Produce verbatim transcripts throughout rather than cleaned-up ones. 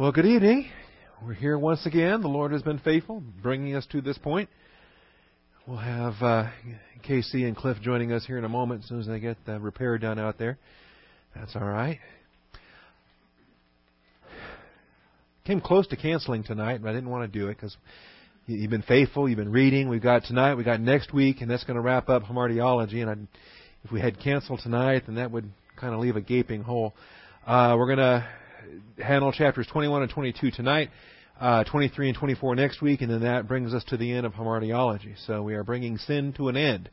Well, good evening. We're here once again. The Lord has been faithful, bringing us to this point. We'll have uh, Casey and Cliff joining us here in a moment as soon as they get the repair done out there. That's all right. Came close to canceling tonight, but I didn't want to do it because you've been faithful. You've been reading. We've got tonight. We've got next week, and that's going to wrap up hamartiology. And I'd, if we had canceled tonight, then that would kind of leave a gaping hole. Uh, we're going to handle chapters twenty-one and twenty-two tonight, uh, twenty-three and twenty-four next week, and then that brings us to the end of hamartiology. So we are bringing sin to an end.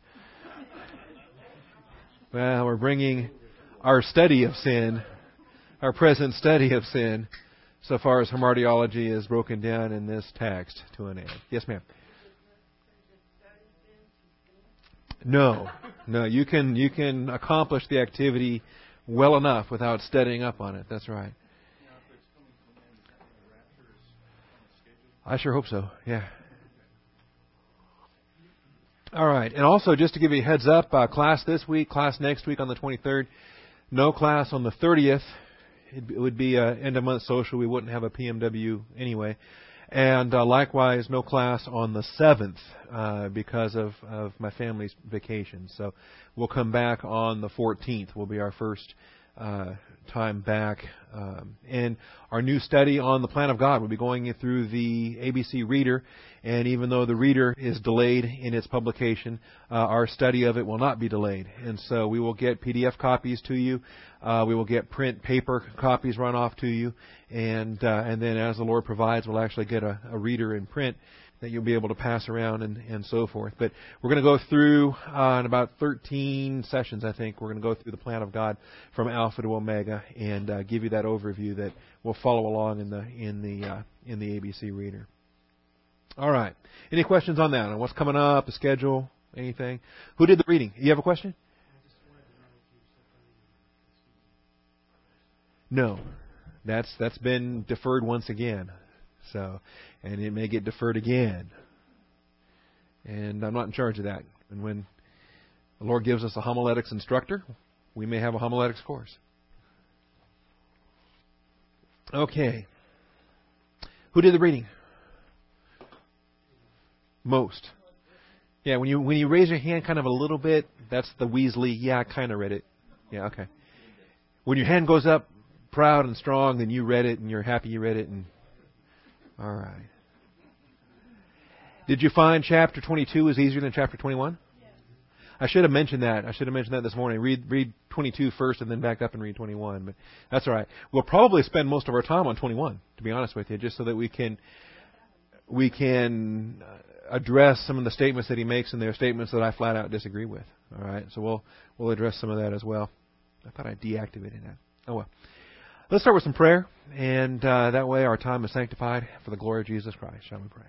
Well, we're bringing our study of sin, our present study of sin, so far as hamartiology is broken down in this text, to an end. Yes, ma'am. No, no, you can you can accomplish the activity well enough without studying up on it. That's right. I sure hope so, yeah. All right, and also just to give you a heads up, uh, class this week, class next week on the twenty-third, no class on the thirtieth. It would be an end-of-month social. We wouldn't have a P M W anyway. And uh, likewise, no class on the seventh uh, because of, of my family's vacation. So we'll come back on the fourteenth will be our first uh, time back. Um, and our new study on the plan of God will be going through the A B C Reader. And even though the Reader is delayed in its publication, uh, our study of it will not be delayed. And so we will get P D F copies to you. Uh, we will get print paper copies run off to you. And uh, and then as the Lord provides, we'll actually get a, a reader in print that you'll be able to pass around and, and so forth. But we're going to go through, uh, in about thirteen sessions, I think, we're going to go through the plan of God from Alpha to Omega and uh, give you that overview that will follow along in the in the uh, in the A B C Reader. All right. Any questions on that? On what's coming up, the schedule, anything? Who did the reading? You have a question? No. That's that's been deferred once again. So, and it may get deferred again. And I'm not in charge of that. And when the Lord gives us a homiletics instructor, we may have a homiletics course. Okay. Who did the reading? Most. Yeah, when you when you raise your hand kind of a little bit, that's the Weasley, yeah, I kind of read it. Yeah, okay. When your hand goes up proud and strong, then you read it and you're happy you read it. And all right. Did you find chapter twenty-two is easier than chapter twenty-one? Yes. I should have mentioned that. I should have mentioned that this morning. Read read twenty-two first and then back up and read twenty-one. But that's all right. We'll probably spend most of our time on twenty-one, to be honest with you, just so that we can we can address some of the statements that he makes in there, statements that I flat out disagree with. All right. So we'll we'll address some of that as well. I thought I deactivated that. Oh well. Let's start with some prayer, and uh, that way our time is sanctified for the glory of Jesus Christ. Shall we pray?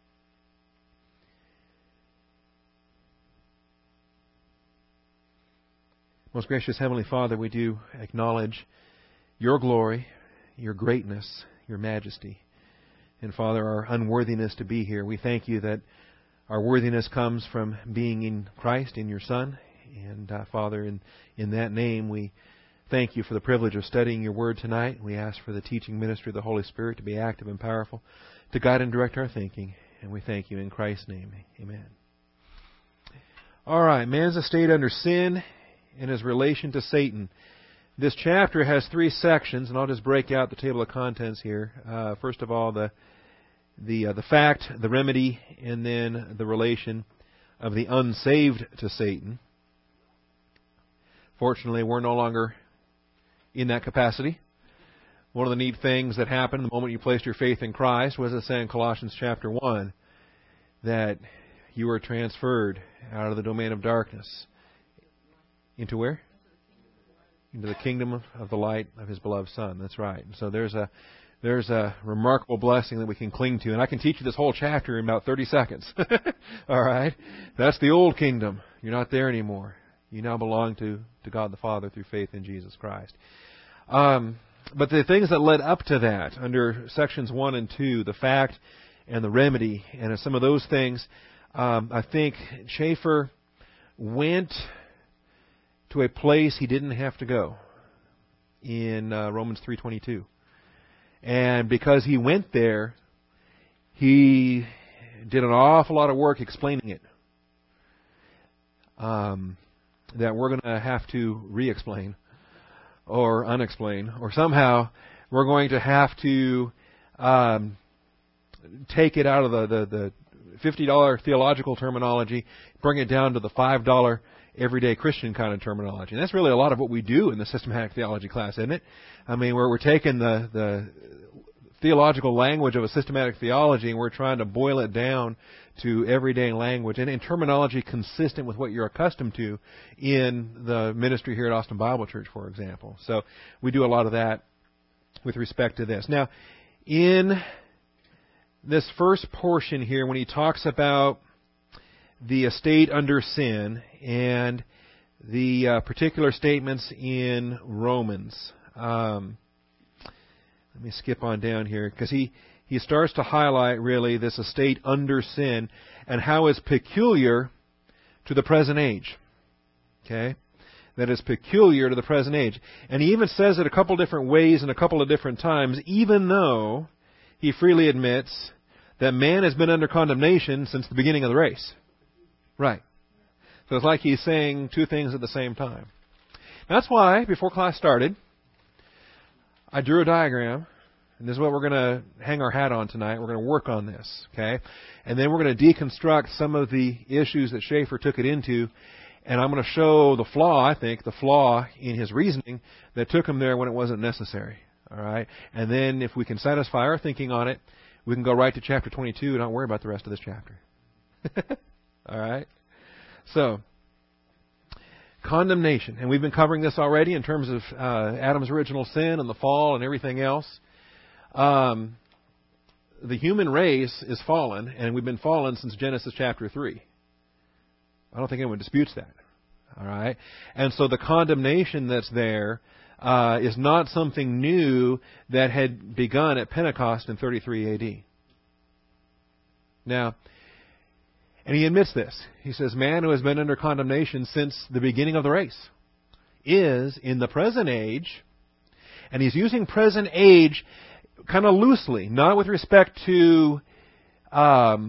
Most gracious Heavenly Father, we do acknowledge your glory, your greatness, your majesty, and Father, our unworthiness to be here. We thank you that our worthiness comes from being in Christ, in your Son, and uh, Father, in, in that name we thank you for the privilege of studying your word tonight. We ask for the teaching ministry of the Holy Spirit to be active and powerful, to guide and direct our thinking. And we thank you in Christ's name. Amen. All right, man's estate under sin and his relation to Satan. This chapter has three sections, and I'll just break out the table of contents here. Uh, first of all, the the uh, the fact, the remedy, and then the relation of the unsaved to Satan. Fortunately, we're no longer in that capacity. One of the neat things that happened the moment you placed your faith in Christ was, it said in Colossians chapter one, that you were transferred out of the domain of darkness into where? Into the kingdom of the light of His beloved Son. That's right. And so there's a there's a remarkable blessing that we can cling to. And I can teach you this whole chapter in about thirty seconds. All right? That's the old kingdom. You're not there anymore. You now belong to, to God the Father through faith in Jesus Christ. Um, but the things that led up to that, under sections one and two, the fact and the remedy, and some of those things, um, I think Schaeffer went to a place he didn't have to go in uh, Romans three twenty-two. And because he went there, he did an awful lot of work explaining it. Um, that we're going to have to re-explain or unexplain, or somehow we're going to have to um, take it out of the, the, the fifty dollars theological terminology, bring it down to the five dollars everyday Christian kind of terminology. And that's really a lot of what we do in the systematic theology class, isn't it? I mean, where we're taking the, the theological language of a systematic theology and we're trying to boil it down to everyday language and in terminology consistent with what you're accustomed to in the ministry here at Austin Bible Church, for example. So we do a lot of that with respect to this. Now, in this first portion here, when he talks about the estate under sin and the uh, particular statements in Romans, um, let me skip on down here because he He starts to highlight, really, this estate under sin and how it's peculiar to the present age. Okay? That is peculiar to the present age. And he even says it a couple different ways and a couple of different times, even though he freely admits that man has been under condemnation since the beginning of the race. Right. So it's like he's saying two things at the same time. That's why, before class started, I drew a diagram. And this is what we're going to hang our hat on tonight. We're going to work on this, okay? And then we're going to deconstruct some of the issues that Schaeffer took it into. And I'm going to show the flaw, I think, the flaw in his reasoning that took him there when it wasn't necessary, all right? And then if we can satisfy our thinking on it, we can go right to chapter twenty-two and not worry about the rest of this chapter. All right? So, condemnation. And we've been covering this already in terms of uh, Adam's original sin and the fall and everything else. Um, the human race is fallen, and we've been fallen since Genesis chapter three. I don't think anyone disputes that. All right? And so the condemnation that's there uh, is not something new that had begun at Pentecost in thirty-three A D. Now, and he admits this. He says, man who has been under condemnation since the beginning of the race is in the present age, and he's using present age kind of loosely, not with respect to um,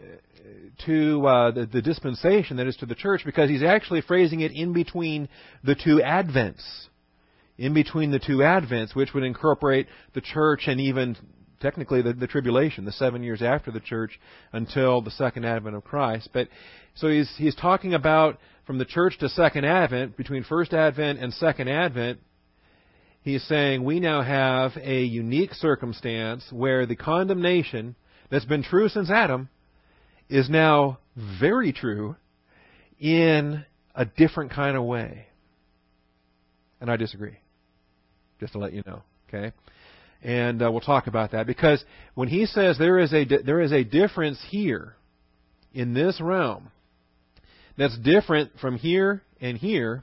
to uh, the, the dispensation, that is to the church, because he's actually phrasing it in between the two advents, in between the two advents, which would incorporate the church and even technically the, the tribulation, the seven years after the church until the second advent of Christ. But so he's he's talking about from the church to second advent, between first advent and second advent. He's saying we now have a unique circumstance where the condemnation that's been true since Adam is now very true in a different kind of way. And I disagree, just to let you know, okay? And uh, we'll talk about that, because when he says there is a di- there is a difference here in this realm that's different from here and here,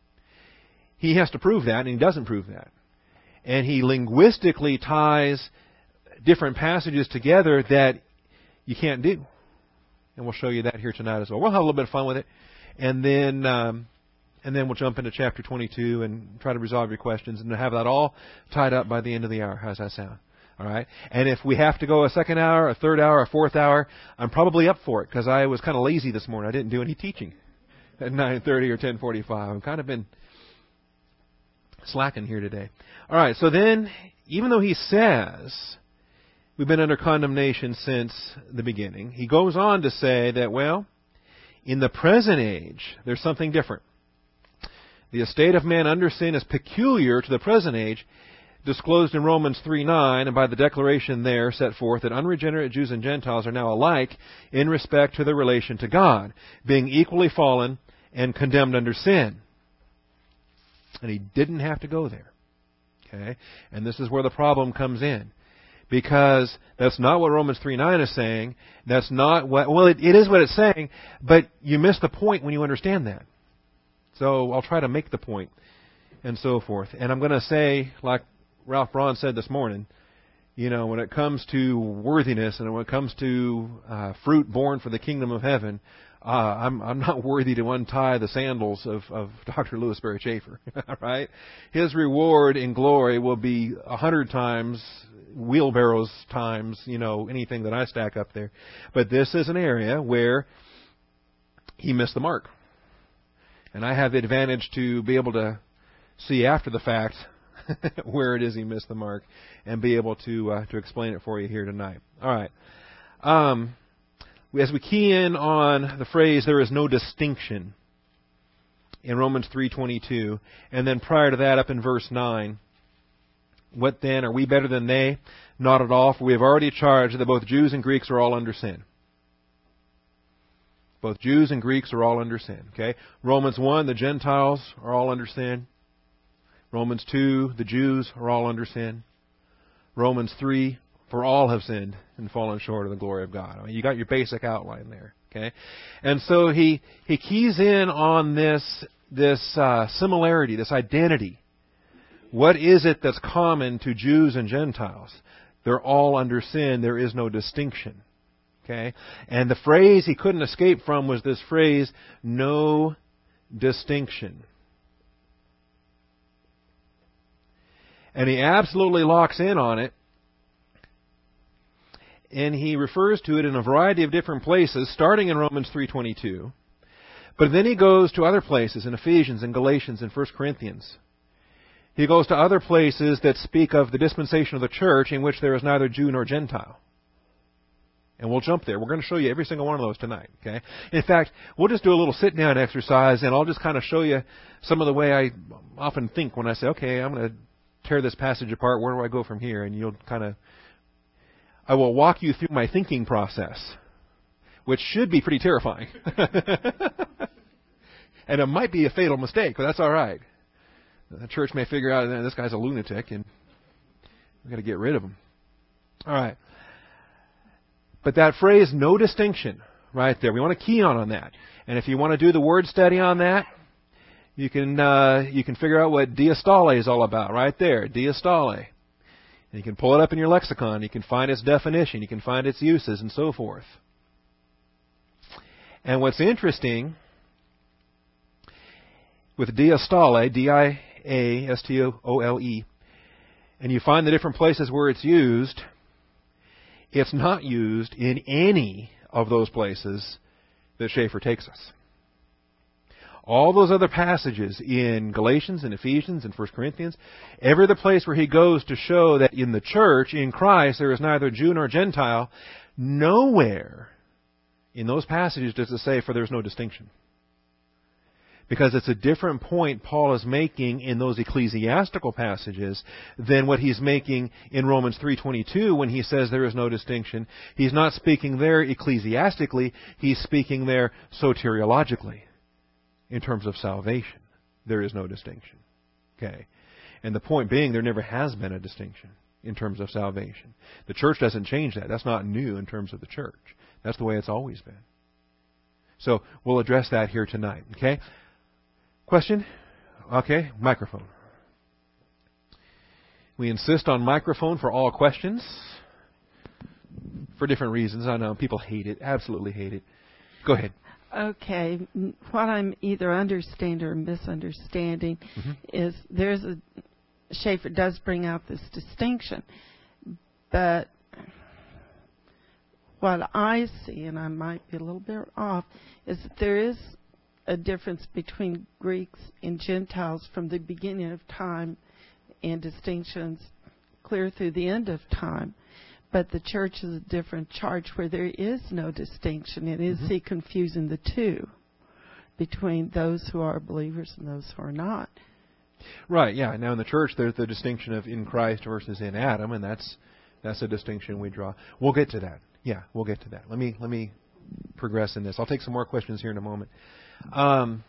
he has to prove that, and he doesn't prove that. And he linguistically ties different passages together that you can't do. And we'll show you that here tonight as well. We'll have a little bit of fun with it. And then um, and then we'll jump into chapter twenty-two and try to resolve your questions and have that all tied up by the end of the hour. How's that sound? All right? And if we have to go a second hour, a third hour, a fourth hour, I'm probably up for it, because I was kind of lazy this morning. I didn't do any teaching at nine thirty or ten forty-five. I've kind of been slacking here today. All right, so then, even though he says we've been under condemnation since the beginning, he goes on to say that, well, in the present age, there's something different. The estate of man under sin is peculiar to the present age, disclosed in Romans three nine, and by the declaration there set forth that unregenerate Jews and Gentiles are now alike in respect to their relation to God, being equally fallen and condemned under sin. And he didn't have to go there. Okay? And this is where the problem comes in. Because that's not what Romans three nine is saying. That's not what, well, it, it is what it's saying, but you miss the point when you understand that. So I'll try to make the point and so forth. And I'm going to say, like Ralph Braun said this morning, you know, when it comes to worthiness and when it comes to uh, fruit born for the kingdom of heaven, Uh, I'm, I'm not worthy to untie the sandals of, of Doctor Louis Berry Schaeffer. Right? His reward in glory will be a hundred times wheelbarrows times, you know, anything that I stack up there. But this is an area where he missed the mark. And I have the advantage to be able to see after the fact where it is he missed the mark and be able to uh, to explain it for you here tonight. All right. Um, as we key in on the phrase, there is no distinction, in Romans three twenty-two, and then prior to that up in verse nine, what then? Are we better than they? Not at all, for we have already charged that both Jews and Greeks are all under sin. Both Jews and Greeks are all under sin. Okay? Romans one, the Gentiles are all under sin. Romans two, the Jews are all under sin. Romans three, for all have sinned and fallen short of the glory of God. I mean, you got your basic outline there. Okay? And so he he keys in on this this uh, similarity, this identity. What is it that's common to Jews and Gentiles? They're all under sin. There is no distinction. Okay? And the phrase he couldn't escape from was this phrase, no distinction. And he absolutely locks in on it. And he refers to it in a variety of different places, starting in Romans three twenty-two. But then he goes to other places, in Ephesians and Galatians and First Corinthians. He goes to other places that speak of the dispensation of the church in which there is neither Jew nor Gentile. And we'll jump there. We're going to show you every single one of those tonight. Okay? In fact, we'll just do a little sit-down exercise, and I'll just kind of show you some of the way I often think when I say, okay, I'm going to tear this passage apart. Where do I go from here? And you'll kind of... I will walk you through my thinking process, which should be pretty terrifying. And it might be a fatal mistake, but that's all right. The church may figure out that this guy's a lunatic, and we've got to get rid of him. All right. But that phrase, no distinction, right there, we want to key on on that. And if you want to do the word study on that, you can uh, you can figure out what diastole is all about, right there, diastole. And you can pull it up in your lexicon. You can find its definition. You can find its uses and so forth. And what's interesting with diastole, D I A S T O L E, and you find the different places where it's used, it's not used in any of those places that Schaeffer takes us. All those other passages in Galatians and Ephesians and First Corinthians, every other place where he goes to show that in the church, in Christ, there is neither Jew nor Gentile, nowhere in those passages does it say, for there is no distinction. Because it's a different point Paul is making in those ecclesiastical passages than what he's making in Romans three twenty-two when he says there is no distinction. He's not speaking there ecclesiastically, he's speaking there soteriologically. In terms of salvation, there is no distinction. Okay? And the point being, there never has been a distinction in terms of salvation. The church doesn't change that. That's not new in terms of the church. That's the way it's always been. So, we'll address that here tonight. Okay? Question? Okay, microphone. We insist on microphone for all questions. For different reasons. I know, people hate it. Absolutely hate it. Go ahead. Okay, what I'm either understanding or misunderstanding mm-hmm. is there's a, Schaeffer does bring out this distinction, but what I see, and I might be a little bit off, is that there is a difference between Greeks and Gentiles from the beginning of time and distinctions clear through the end of time. But the church is a different charge where there is no distinction. And is mm-hmm. he confusing the two between those who are believers and those who are not? Right, yeah. Now in the church there's the distinction of in Christ versus in Adam, and that's that's a distinction we draw. We'll get to that. Yeah, we'll get to that. Let me let me progress in this. I'll take some more questions here in a moment. Um,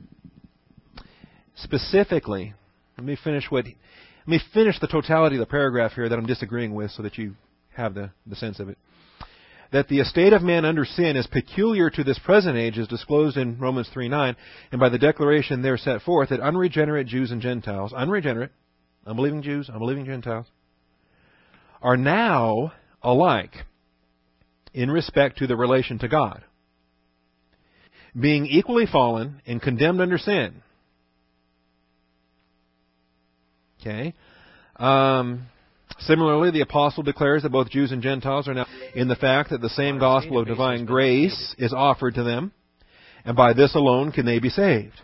specifically, let me finish what let me finish the totality of the paragraph here that I'm disagreeing with so that you have the, the sense of it. That the estate of man under sin is peculiar to this present age is disclosed in Romans three nine, and by the declaration there set forth that unregenerate Jews and Gentiles, unregenerate, unbelieving Jews, unbelieving Gentiles, are now alike in respect to the relation to God, being equally fallen and condemned under sin. Okay? Um... Similarly, the apostle declares that both Jews and Gentiles are now in the fact that the same gospel of divine grace is offered to them, and by this alone can they be saved.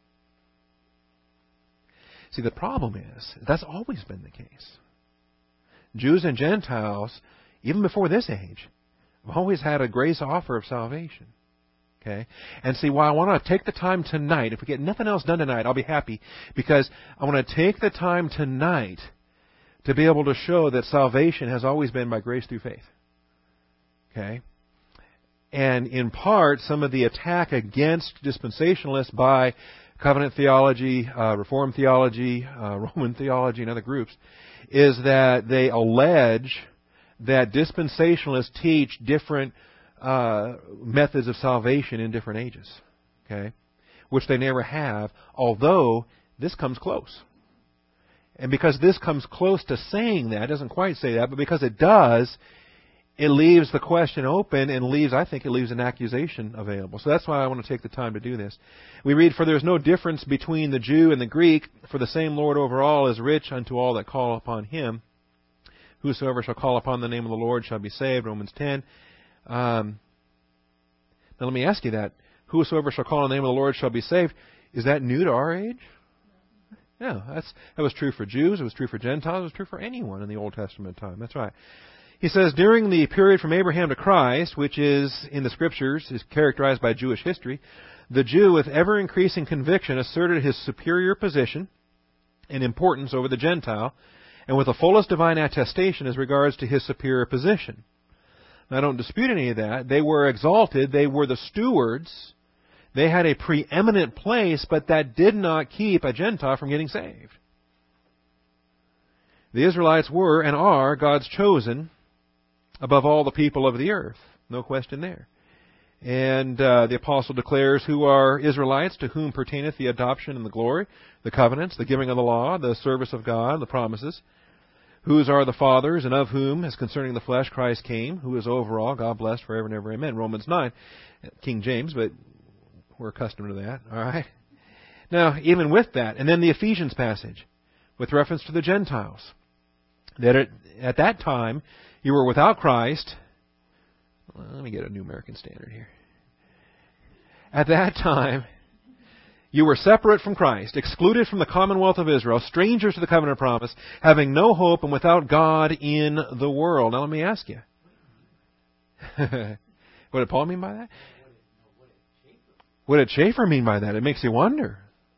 See, the problem is, that's always been the case. Jews and Gentiles, even before this age, have always had a grace offer of salvation. Okay? And see, why I want to take the time tonight, if we get nothing else done tonight, I'll be happy, because I want to take the time tonight to be able to show that salvation has always been by grace through faith. Okay? And in part, some of the attack against dispensationalists by covenant theology, uh, Reformed theology, uh, Roman theology, and other groups, is that they allege that dispensationalists teach different uh, methods of salvation in different ages, okay, which they never have, although this comes close. And because this comes close to saying that, it doesn't quite say that, but because it does, it leaves the question open and leaves, I think it leaves an accusation available. So that's why I want to take the time to do this. We read, "For there is no difference between the Jew and the Greek, for the same Lord over all is rich unto all that call upon Him. Whosoever shall call upon the name of the Lord shall be saved." Romans ten. Um, now let me ask you that. Whosoever shall call on the name of the Lord shall be saved. Is that new to our age? Yeah, that's, that was true for Jews. It was true for Gentiles. It was true for anyone in the Old Testament time. That's right. He says, during the period from Abraham to Christ, which is, in the Scriptures, is characterized by Jewish history, the Jew, with ever-increasing conviction, asserted his superior position and importance over the Gentile, and with the fullest divine attestation as regards to his superior position. Now, I don't dispute any of that. They were exalted. They were the stewards. They had a preeminent place, but that did not keep a Gentile from getting saved. The Israelites were and are God's chosen above all the people of the earth. No question there. And uh, the apostle declares who are Israelites, to whom pertaineth the adoption and the glory, the covenants, the giving of the law, the service of God, the promises. Whose are the fathers, and of whom, as concerning the flesh, Christ came, who is over all, God blessed forever and ever. Amen. Romans nine, King James, but we're accustomed to that. All right. Now, even with that, and then the Ephesians passage, with reference to the Gentiles, that at, at that time, you were without Christ. Well, let me get a New American Standard here. At that time, you were separate from Christ, excluded from the commonwealth of Israel, strangers to the covenant of promise, having no hope and without God in the world. Now let me ask you. What did Paul mean by that? What did Schaeffer mean by that? It makes you wonder.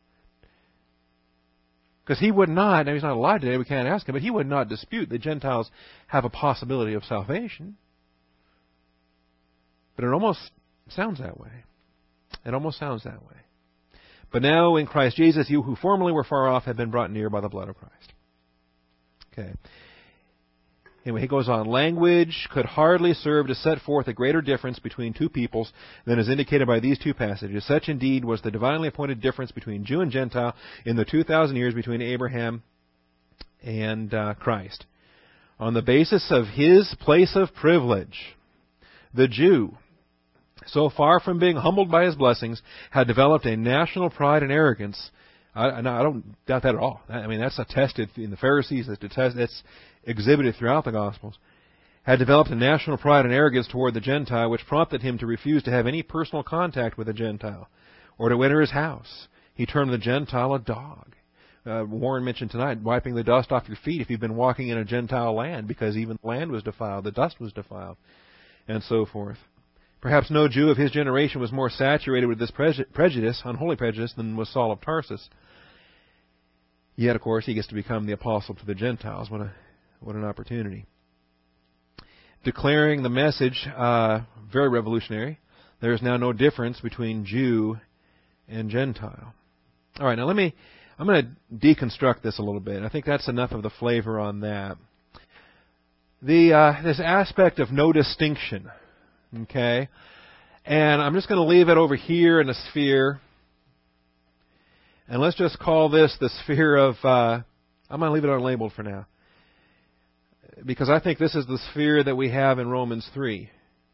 Because he would not, now he's not alive today, we can't ask him, but he would not dispute that Gentiles have a possibility of salvation. But it almost sounds that way. It almost sounds that way. But now in Christ Jesus, you who formerly were far off have been brought near by the blood of Christ. Okay. Anyway, he goes on. Language could hardly serve to set forth a greater difference between two peoples than is indicated by these two passages. Such indeed was the divinely appointed difference between Jew and Gentile in the two thousand years between Abraham and uh, Christ. On the basis of his place of privilege, the Jew, so far from being humbled by his blessings, had developed a national pride and arrogance. I, I don't doubt that at all. I mean, that's attested in the Pharisees. That's, attested, that's exhibited throughout the Gospels. Had developed a national pride and arrogance toward the Gentile, which prompted him to refuse to have any personal contact with a Gentile or to enter his house. He termed the Gentile a dog. Uh, Warren mentioned tonight wiping the dust off your feet if you've been walking in a Gentile land, because even the land was defiled, the dust was defiled, and so forth. Perhaps no Jew of his generation was more saturated with this prejudice, unholy prejudice, than was Saul of Tarsus. Yet, of course, he gets to become the apostle to the Gentiles. What a what an opportunity. Declaring the message, uh, very revolutionary. There is now no difference between Jew and Gentile. All right, now let me, I'm going to deconstruct this a little bit. I think that's enough of the flavor on that. The uh, this aspect of no distinction, okay? And I'm just going to leave it over here in a sphere. And let's just call this the sphere of, uh, I'm going to leave it unlabeled for now. Because I think this is the sphere that we have in Romans three.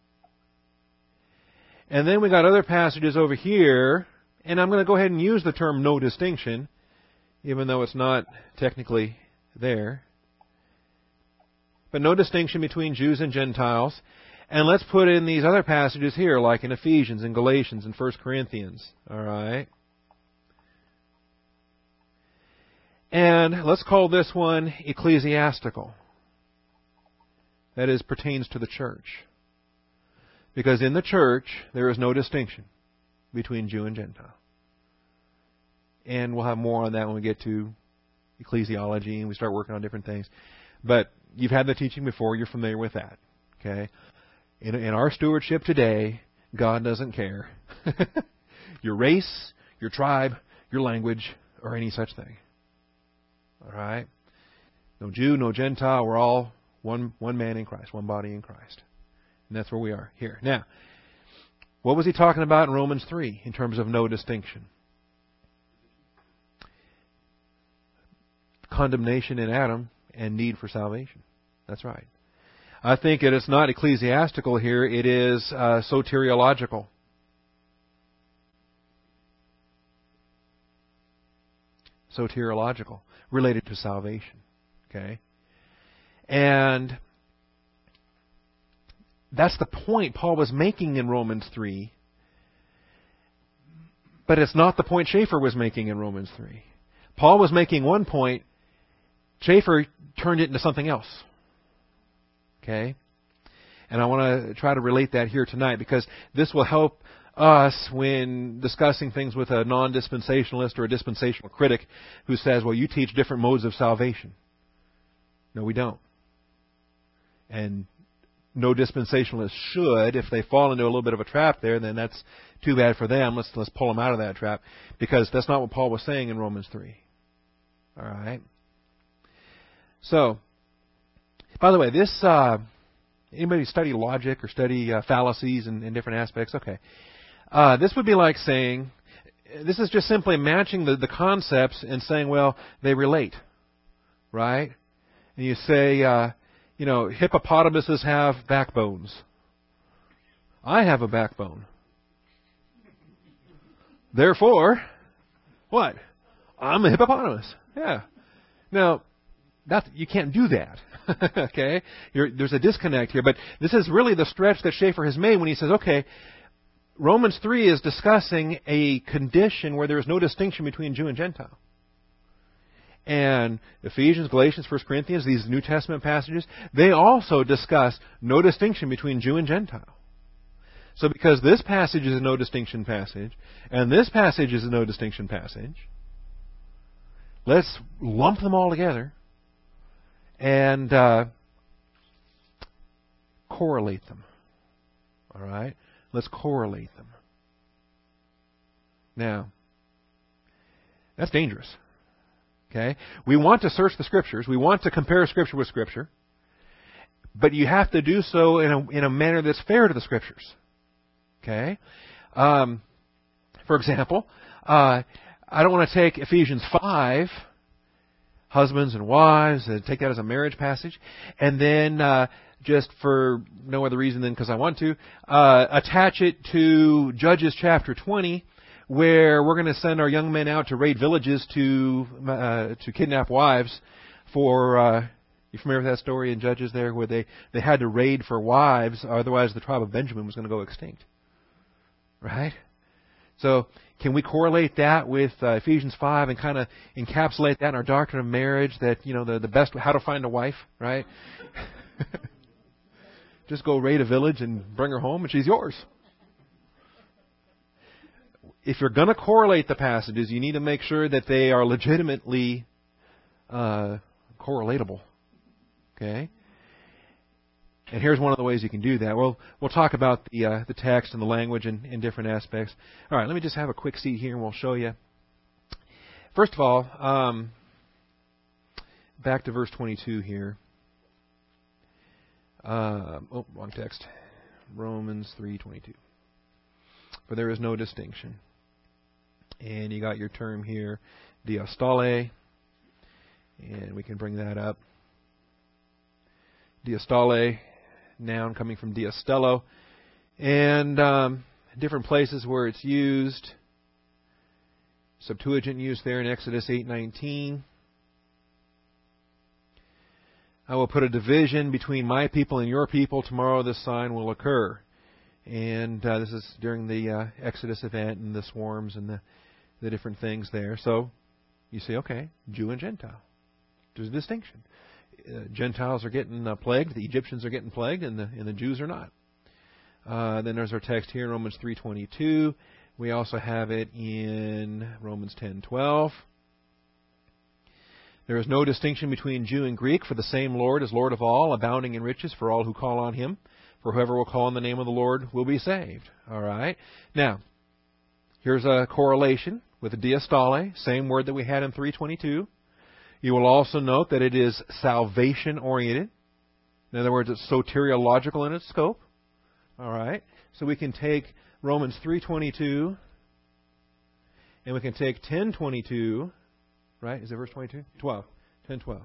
And then we got other passages over here, and I'm going to go ahead and use the term no distinction, even though it's not technically there. but no distinction between Jews and Gentiles. And let's put in these other passages here, like in Ephesians and Galatians and First Corinthians. All right? And let's call this one ecclesiastical. That is, pertains to the church. Because in the church, there is no distinction between Jew and Gentile. And we'll have more on that when we get to ecclesiology and we start working on different things. But you've had the teaching before. You're familiar with that. Okay? In, in our stewardship today, God doesn't care. Your race, your tribe, your language, or any such thing. All right? No Jew, no Gentile. We're all one, one man in Christ, one body in Christ. And that's where we are here. Now, what was he talking about in Romans three in terms of no distinction? Condemnation in Adam and need for salvation. That's right. I think it is not ecclesiastical here. It is uh, soteriological. Soteriological. Related to salvation. Okay? And that's the point Paul was making in Romans three. But it's not the point Schaeffer was making in Romans three. Paul was making one point. Schaeffer turned it into something else. Okay? And I want to try to relate that here tonight because this will help us when discussing things with a non-dispensationalist or a dispensational critic who says, well, you teach different modes of salvation. No, we don't. And no dispensationalist should. If they fall into a little bit of a trap there, then that's too bad for them. Let's let's pull them out of that trap because that's not what Paul was saying in Romans three. All right? So, by the way, this, uh, anybody study logic or study uh, fallacies and, and different aspects? Okay. Uh, this would be like saying, this is just simply matching the, the concepts and saying, well, they relate. Right? And you say, uh, you know, hippopotamuses have backbones. I have a backbone. Therefore, what? I'm a hippopotamus. Yeah. Now, That's, you can't do that. Okay? You're, there's a disconnect here. But this is really the stretch that Schaeffer has made when he says, okay, Romans three is discussing a condition where there is no distinction between Jew and Gentile. And Ephesians, Galatians, First Corinthians, these New Testament passages, they also discuss no distinction between Jew and Gentile. So because this passage is a no distinction passage, and this passage is a no distinction passage, let's lump them all together and uh, correlate them. All right? Let's correlate them. Now, that's dangerous. Okay? We want to search the Scriptures. We want to compare Scripture with Scripture. But you have to do so in a, in a manner that's fair to the Scriptures. Okay? Um, for example, uh, I don't want to take Ephesians five, husbands and wives, and take that as a marriage passage, and then uh, just for no other reason than because I want to, uh, attach it to Judges chapter twenty, where we're going to send our young men out to raid villages to uh, to kidnap wives for... Uh, you familiar with that story in Judges there, where they, they had to raid for wives, otherwise the tribe of Benjamin was going to go extinct. Right? So, can we correlate that with uh, Ephesians five and kind of encapsulate that in our doctrine of marriage, that, you know, the, the best, how to find a wife, right? Just go raid a village and bring her home and she's yours. If you're going to correlate the passages, you need to make sure that they are legitimately uh, correlatable. Okay? And here's one of the ways you can do that. We'll we'll talk about the uh, the text and the language in, in different aspects. All right, let me just have a quick seat here and we'll show you. First of all, um, back to verse twenty-two here. Uh, oh, wrong text. Romans three twenty-two. For there is no distinction. And you got your term here, diastole. And we can bring that up. Diastole, noun coming from diastello, and um, different places where it's used. Septuagint used there in Exodus eight nineteen. I will put a division between my people and your people. Tomorrow this sign will occur. And uh, this is during the uh, Exodus event and the swarms and the, the different things there. So you say, okay, Jew and Gentile. There's a distinction. Uh, Gentiles are getting uh, plagued, the Egyptians are getting plagued, and the, and the Jews are not. Uh, then there's our text here, Romans three twenty-two. We also have it in Romans ten twelve. There is no distinction between Jew and Greek, for the same Lord is Lord of all, abounding in riches for all who call on Him. For whoever will call on the name of the Lord will be saved. All right. Now, here's a correlation with the diastole, same word that we had in three twenty-two. You will also note that it is salvation-oriented. In other words, it's soteriological in its scope. All right. So we can take Romans three twenty-two, and we can take ten twenty-two, right? Is it verse twenty-two? twelve. ten twelve.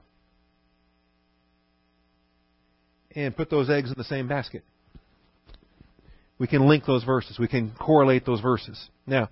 And put those eggs in the same basket. We can link those verses. We can correlate those verses. Now,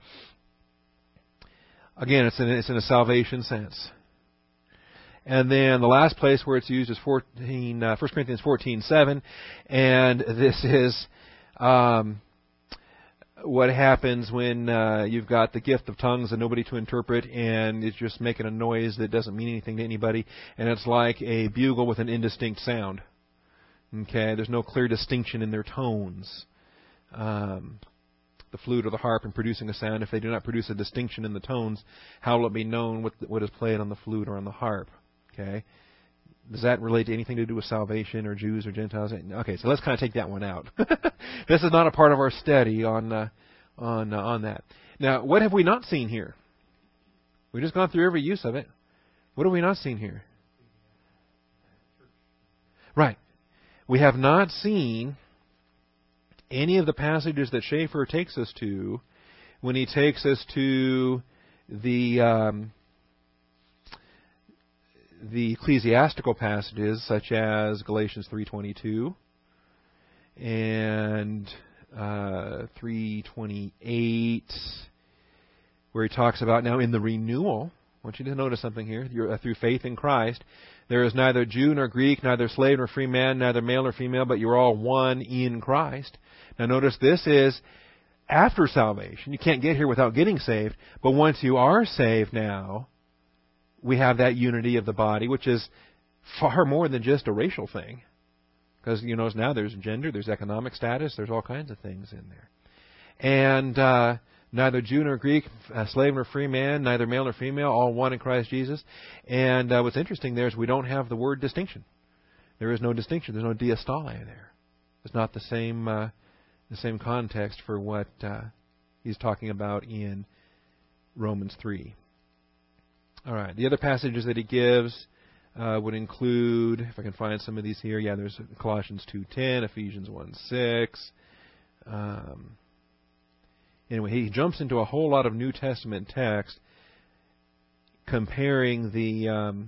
again, it's in, it's in a salvation sense. And then the last place where it's used is fourteen, uh, First Corinthians fourteen seven. And this is um, what happens when uh, you've got the gift of tongues and nobody to interpret, and it's just making a noise that doesn't mean anything to anybody. And it's like a bugle with an indistinct sound. Okay, there's no clear distinction in their tones. Um, the flute or the harp in producing a sound, if they do not produce a distinction in the tones, how will it be known what, what is played on the flute or on the harp? Okay, does that relate to anything to do with salvation or Jews or Gentiles? Okay, so let's kind of take that one out. This is not a part of our study on uh, on uh, on that. Now, what have we not seen here? We've just gone through every use of it. What have we not seen here? Right. We have not seen any of the passages that Schaeffer takes us to when he takes us to the um, the ecclesiastical passages, such as Galatians three twenty-two and uh, three twenty-eight, where he talks about now in the renewal. I want you to notice something here. You're, uh, through faith in Christ, there is neither Jew nor Greek, neither slave nor free man, neither male nor female, but you're all one in Christ. Now notice this is after salvation. You can't get here without getting saved. But once you are saved now, we have that unity of the body, which is far more than just a racial thing. Because you notice now there's gender, there's economic status, there's all kinds of things in there. And uh, neither Jew nor Greek, uh, slave nor free man, neither male nor female, all one in Christ Jesus. And uh, what's interesting there is we don't have the word distinction. There is no distinction. There's no diastole there. It's not the same uh, the same context for what uh, he's talking about in Romans three. All right. The other passages that he gives uh, would include, if I can find some of these here, yeah, there's Colossians two ten, Ephesians one six. Um, Anyway, he jumps into a whole lot of New Testament text comparing the um,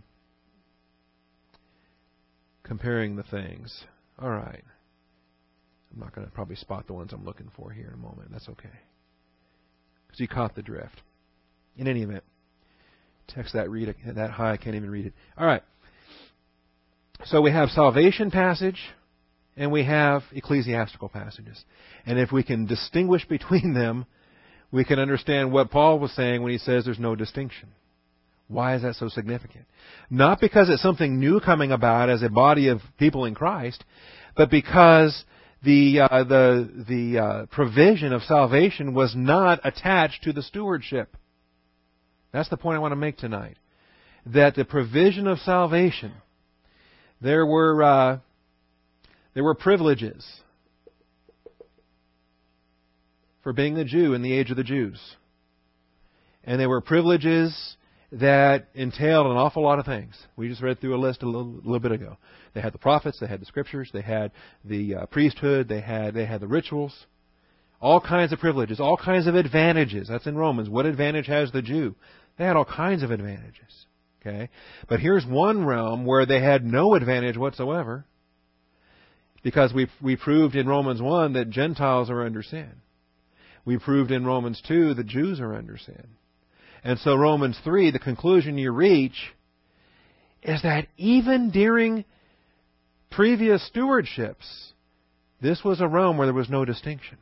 comparing the things. All right. I'm not going to probably spot the ones I'm looking for here in a moment. That's okay. Because you caught the drift. In any event, text that read that high, I can't even read it. All right. So we have salvation passage, and we have ecclesiastical passages. And if we can distinguish between them, we can understand what Paul was saying when he says there's no distinction. Why is that so significant? Not because it's something new coming about as a body of people in Christ, but because the uh, the the uh, provision of salvation was not attached to the stewardship. That's the point I want to make tonight. That the provision of salvation, there were uh, there were privileges for being a Jew in the age of the Jews. And they were privileges that entailed an awful lot of things. We just read through a list a little, a little bit ago. They had the prophets, they had the scriptures, they had the uh, priesthood, they had they had the rituals. All kinds of privileges, all kinds of advantages. That's in Romans. What advantage has the Jew? They had all kinds of advantages. Okay? But here's one realm where they had no advantage whatsoever, because we we proved in Romans one that Gentiles are under sin. We proved in Romans two that Jews are under sin. And so Romans three, the conclusion you reach is that even during previous stewardships, this was a realm where there was no distinction.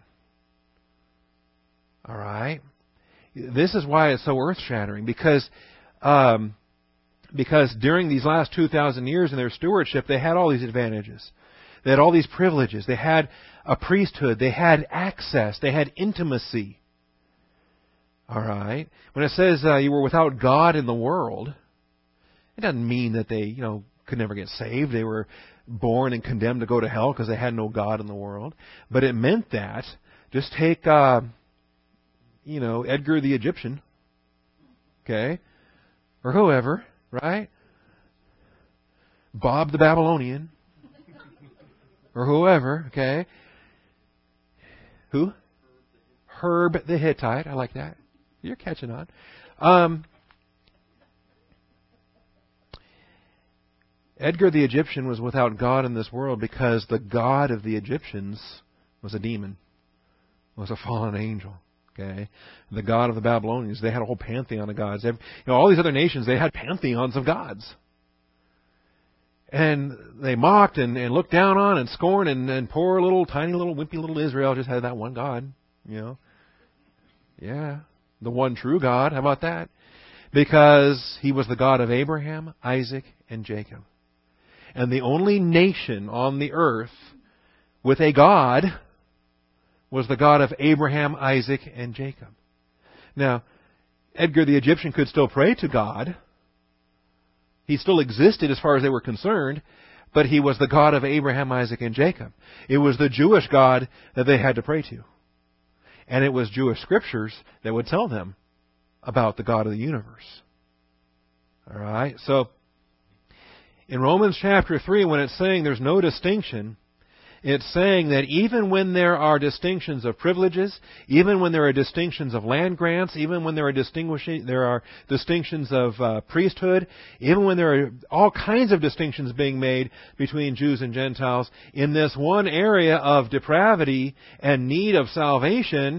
All right? This is why it's so earth-shattering, because um, because during these last two thousand years in their stewardship, they had all these advantages. They had all these privileges. They had a priesthood. They had access. They had intimacy. All right? When it says uh, you were without God in the world, it doesn't mean that they, you know, could never get saved. They were born and condemned to go to hell because they had no God in the world. But it meant that, just take, uh, you know, Edgar the Egyptian, okay, or whoever, right? Bob the Babylonian, or whoever, okay. Who? Herb the Hittite. I like that. You're catching on. Um, Edgar the Egyptian was without God in this world because the God of the Egyptians was a demon, was a fallen angel. Okay, the God of the Babylonians, they had a whole pantheon of gods. You know, all these other nations, they had pantheons of gods, and they mocked and, and looked down on and scorned, and, and poor little tiny little wimpy little Israel just had that one God. You know, yeah, the one true God. How about that? Because He was the God of Abraham, Isaac, and Jacob. And the only nation on the earth with a God was the God of Abraham, Isaac, and Jacob. Now, Edgar the Egyptian could still pray to God. He still existed as far as they were concerned, but he was the God of Abraham, Isaac, and Jacob. It was the Jewish God that they had to pray to. And it was Jewish scriptures that would tell them about the God of the universe. All right? So, in Romans chapter three, when it's saying there's no distinction, it's saying that even when there are distinctions of privileges, even when there are distinctions of land grants, even when there are distinguishing, there are distinctions of uh, priesthood, even when there are all kinds of distinctions being made between Jews and Gentiles, in this one area of depravity and need of salvation,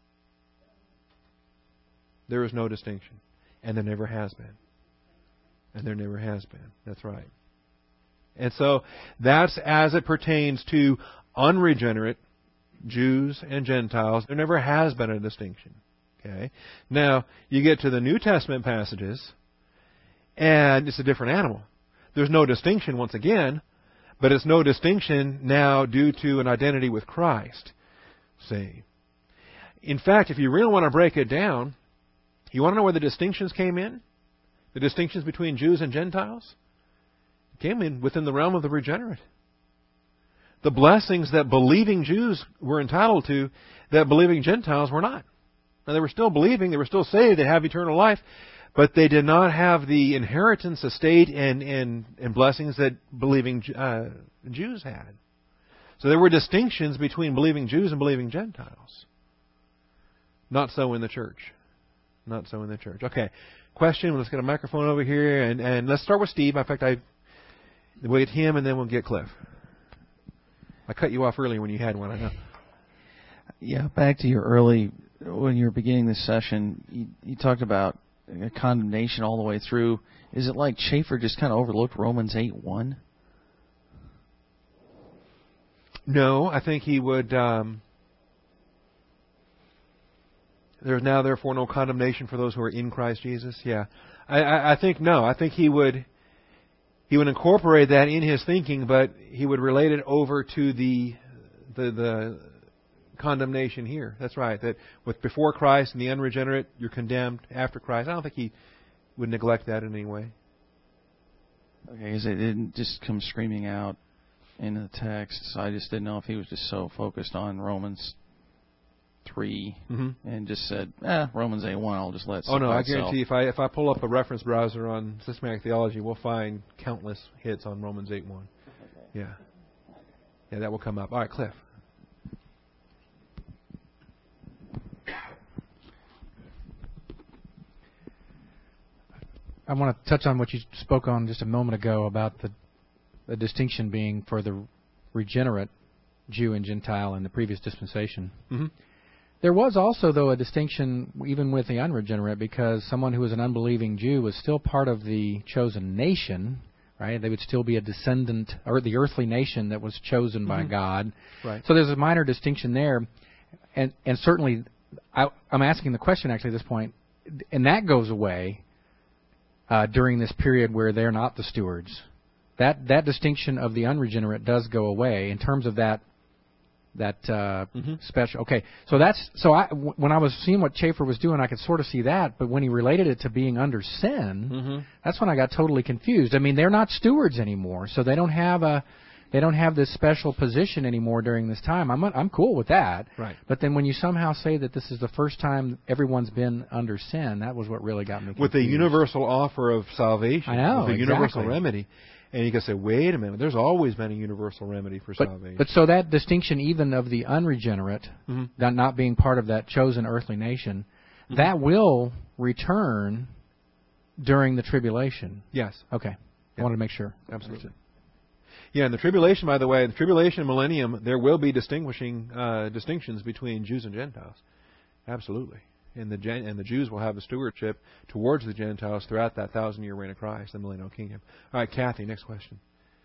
there is no distinction. And there never has been. And there never has been. That's right. And so that's as it pertains to unregenerate Jews and Gentiles. There never has been a distinction. Okay. Now, you get to the New Testament passages, and it's a different animal. There's no distinction once again, but it's no distinction now due to an identity with Christ. See. In fact, if you really want to break it down, you want to know where the distinctions came in? The distinctions between Jews and Gentiles came in within the realm of the regenerate. The blessings that believing Jews were entitled to, that believing Gentiles were not. Now, they were still believing, they were still saved, they have eternal life, but they did not have the inheritance, estate, and, and, and blessings that believing uh, Jews had. So there were distinctions between believing Jews and believing Gentiles. Not so in the church. Not so in the church. Okay. Question. Let's get a microphone over here, and, and let's start with Steve. In fact, I we'll get him, and then we'll get Cliff. I cut you off earlier when you had one. I know. Yeah, back to your early when you were beginning this session, you, you talked about condemnation all the way through. Is it like Schaeffer just kind of overlooked Romans eight one? No, I think he would. Um, There is now, therefore, no condemnation for those who are in Christ Jesus. Yeah, I, I, I think no. I think he would he would incorporate that in his thinking, but he would relate it over to the the, the condemnation here. That's right. That with before Christ and the unregenerate, you're condemned. After Christ, I don't think he would neglect that in any way. Okay, because it didn't just come screaming out in the text. So I just didn't know if he was just so focused on Romans three mm-hmm. and just said, eh, Romans eight one, I'll just let it Oh, no, I itself. guarantee if I if I pull up a reference browser on systematic theology, we'll find countless hits on Romans eight one. Okay. Yeah. Yeah, that will come up. All right, Cliff. I want to touch on what you spoke on just a moment ago about the, the distinction being for the regenerate Jew and Gentile in the previous dispensation. Mm-hmm. There was also, though, a distinction even with the unregenerate, because someone who was an unbelieving Jew was still part of the chosen nation, right? They would still be a descendant, or the earthly nation that was chosen mm-hmm. by God. Right. So there's a minor distinction there, and and certainly, I, I'm asking the question actually at this point, and that goes away uh, during this period where they're not the stewards. That that distinction of the unregenerate does go away in terms of that that uh, mm-hmm. special. Okay, so that's so. I w- when I was seeing what Chafer was doing, I could sort of see that. But when he related it to being under sin, mm-hmm. that's when I got totally confused. I mean, they're not stewards anymore, so they don't have a they don't have this special position anymore during this time. I'm I'm cool with that. Right. But then when you somehow say that this is the first time everyone's been under sin, that was what really got me confused. With the universal offer of salvation, I know, with the exactly. universal remedy. And you can say, wait a minute, there's always been a universal remedy for but, salvation. But so that distinction even of the unregenerate, mm-hmm. that not being part of that chosen earthly nation, mm-hmm. that will return during the tribulation. Yes. Okay. Yeah. I wanted to make sure. Absolutely. Yeah, in the tribulation, by the way, in the tribulation millennium, there will be distinguishing uh, distinctions between Jews and Gentiles. Absolutely. And the Gen- and the Jews will have the stewardship towards the Gentiles throughout that thousand-year reign of Christ, the millennial kingdom. All right, Kathy, next question.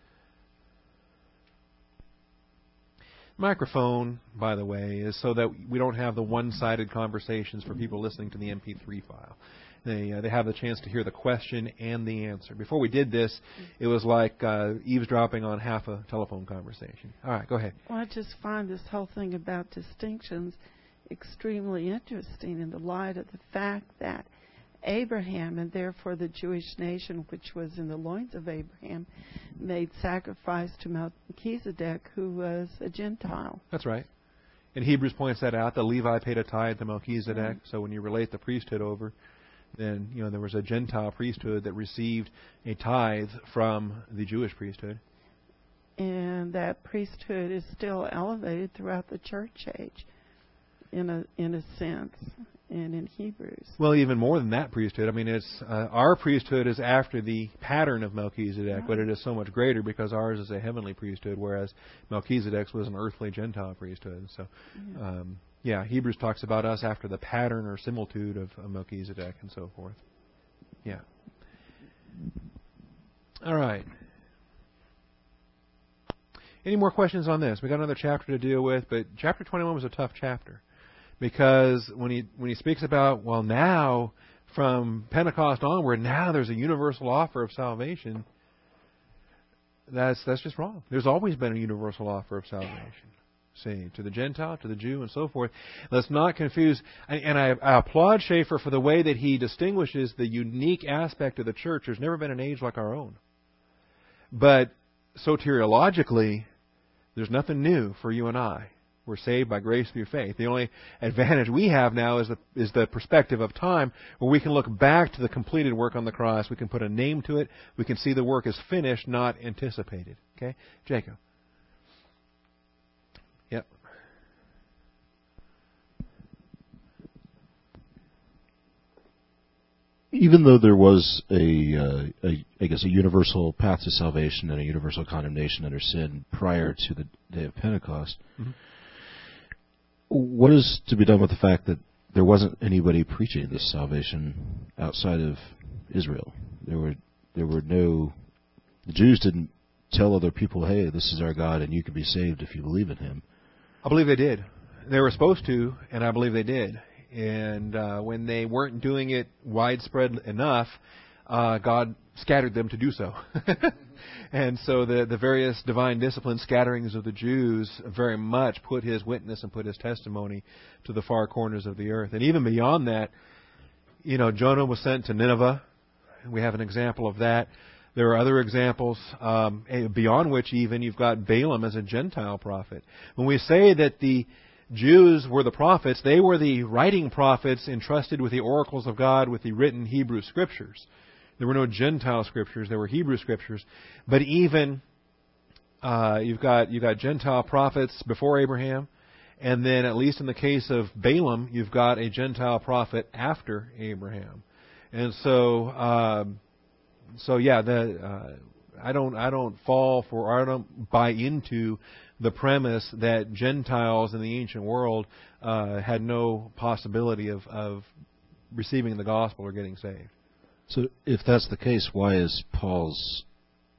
Microphone, by the way, is so that we don't have the one-sided conversations for people listening to the M P three file. They uh, they have the chance to hear the question and the answer. Before we did this, it was like uh, eavesdropping on half a telephone conversation. All right, go ahead. Well, I just find this whole thing about distinctions extremely interesting in the light of the fact that Abraham, and therefore the Jewish nation, which was in the loins of Abraham, made sacrifice to Melchizedek, who was a Gentile. That's right. And Hebrews points that out, that Levi paid a tithe to Melchizedek. Mm-hmm. So when you relate the priesthood over, then you know there was a Gentile priesthood that received a tithe from the Jewish priesthood. And that priesthood is still elevated throughout the church age. In a in a sense, and in Hebrews. Well, even more than that priesthood. I mean, it's uh, our priesthood is after the pattern of Melchizedek, right. But it is so much greater because ours is a heavenly priesthood, whereas Melchizedek's was an earthly Gentile priesthood. So, yeah, um, yeah Hebrews talks about us after the pattern or similitude of, of Melchizedek and so forth. Yeah. All right. Any more questions on this? We got another chapter to deal with, but chapter twenty-one was a tough chapter. Because when he when he speaks about, well, now, from Pentecost onward, now there's a universal offer of salvation, that's that's just wrong. There's always been a universal offer of salvation. See, to the Gentile, to the Jew, and so forth. Let's not confuse. And I, I applaud Chafer for the way that he distinguishes the unique aspect of the church. There's never been an age like our own. But soteriologically, there's nothing new for you and I. We're saved by grace through faith. The only advantage we have now is the is the perspective of time, where we can look back to the completed work on the cross. We can put a name to it. We can see the work is finished, not anticipated. Okay, Jacob. Yep. Even though there was a, uh, a, I guess, a universal path to salvation and a universal condemnation under sin prior to the day of Pentecost. Mm-hmm. What is to be done with the fact that there wasn't anybody preaching this salvation outside of Israel? There were there were no the Jews didn't tell other people, "Hey, this is our God, and you can be saved if you believe in Him." I believe they did. They were supposed to, and I believe they did. And uh, when they weren't doing it widespread enough, uh, God scattered them to do so. And so the the various divine discipline scatterings of the Jews very much put His witness and put His testimony to the far corners of the earth. And even beyond that, you know, Jonah was sent to Nineveh. We have an example of that. There are other examples um, beyond which even you've got Balaam as a Gentile prophet. When we say that the Jews were the prophets, they were the writing prophets entrusted with the oracles of God, with the written Hebrew Scriptures. There were no Gentile Scriptures; there were Hebrew Scriptures. But even uh, you've got you've got Gentile prophets before Abraham, and then at least in the case of Balaam, you've got a Gentile prophet after Abraham. And so, um, so yeah, the uh, I don't I don't fall for or I don't buy into the premise that Gentiles in the ancient world uh, had no possibility of, of receiving the gospel or getting saved. So if that's the case, why is Paul's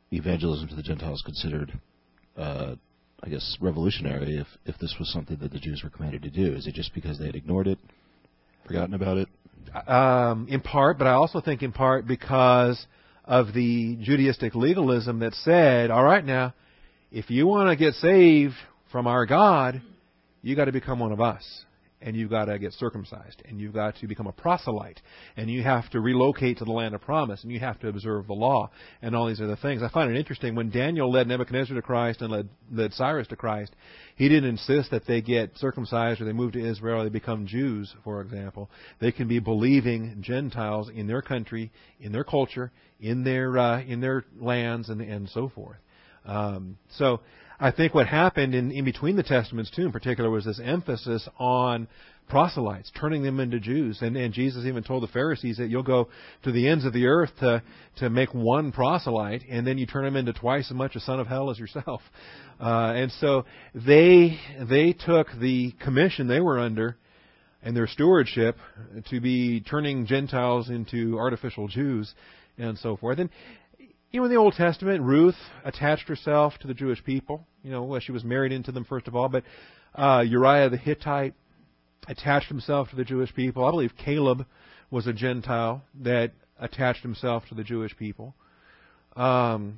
evangelism to the Gentiles considered, uh, I guess, revolutionary if, if this was something that the Jews were commanded to do? Is it just because they had ignored it, forgotten about it? Um, in part, but I also think in part because of the Judaistic legalism that said, all right now, if you want to get saved from our God, you got to become one of us. And you've got to get circumcised, and you've got to become a proselyte, and you have to relocate to the land of promise, and you have to observe the law, and all these other things. I find it interesting, when Daniel led Nebuchadnezzar to Christ and led, led Cyrus to Christ, he didn't insist that they get circumcised or they move to Israel or they become Jews, for example. They can be believing Gentiles in their country, in their culture, in their uh, in their lands, and, and so forth. Um, so I think what happened in, in between the Testaments, too, in particular, was this emphasis on proselytes, turning them into Jews. And, and Jesus even told the Pharisees that you'll go to the ends of the earth to, to make one proselyte, and then you turn him into twice as much a son of hell as yourself. Uh, and so they they took the commission they were under and their stewardship to be turning Gentiles into artificial Jews and so forth. And you know, in the Old Testament, Ruth attached herself to the Jewish people. You know, well, she was married into them, first of all. But uh, Uriah the Hittite attached himself to the Jewish people. I believe Caleb was a Gentile that attached himself to the Jewish people. Um,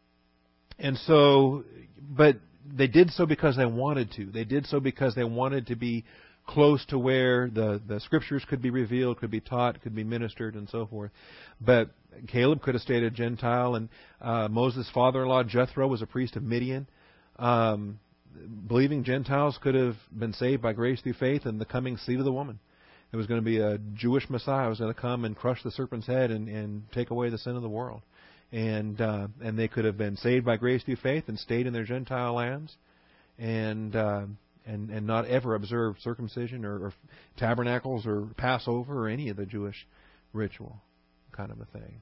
and so, but they did so because they wanted to. They did so because they wanted to be close to where the, the Scriptures could be revealed, could be taught, could be ministered, and so forth. But Caleb could have stayed a Gentile, and uh, Moses' father-in-law, Jethro, was a priest of Midian. Um, believing Gentiles could have been saved by grace through faith in the coming seed of the woman. There was going to be a Jewish Messiah who was going to come and crush the serpent's head and, and take away the sin of the world. And uh, and they could have been saved by grace through faith and stayed in their Gentile lands, and uh, and and not ever observed circumcision or, or tabernacles or Passover or any of the Jewish ritual kind of a thing.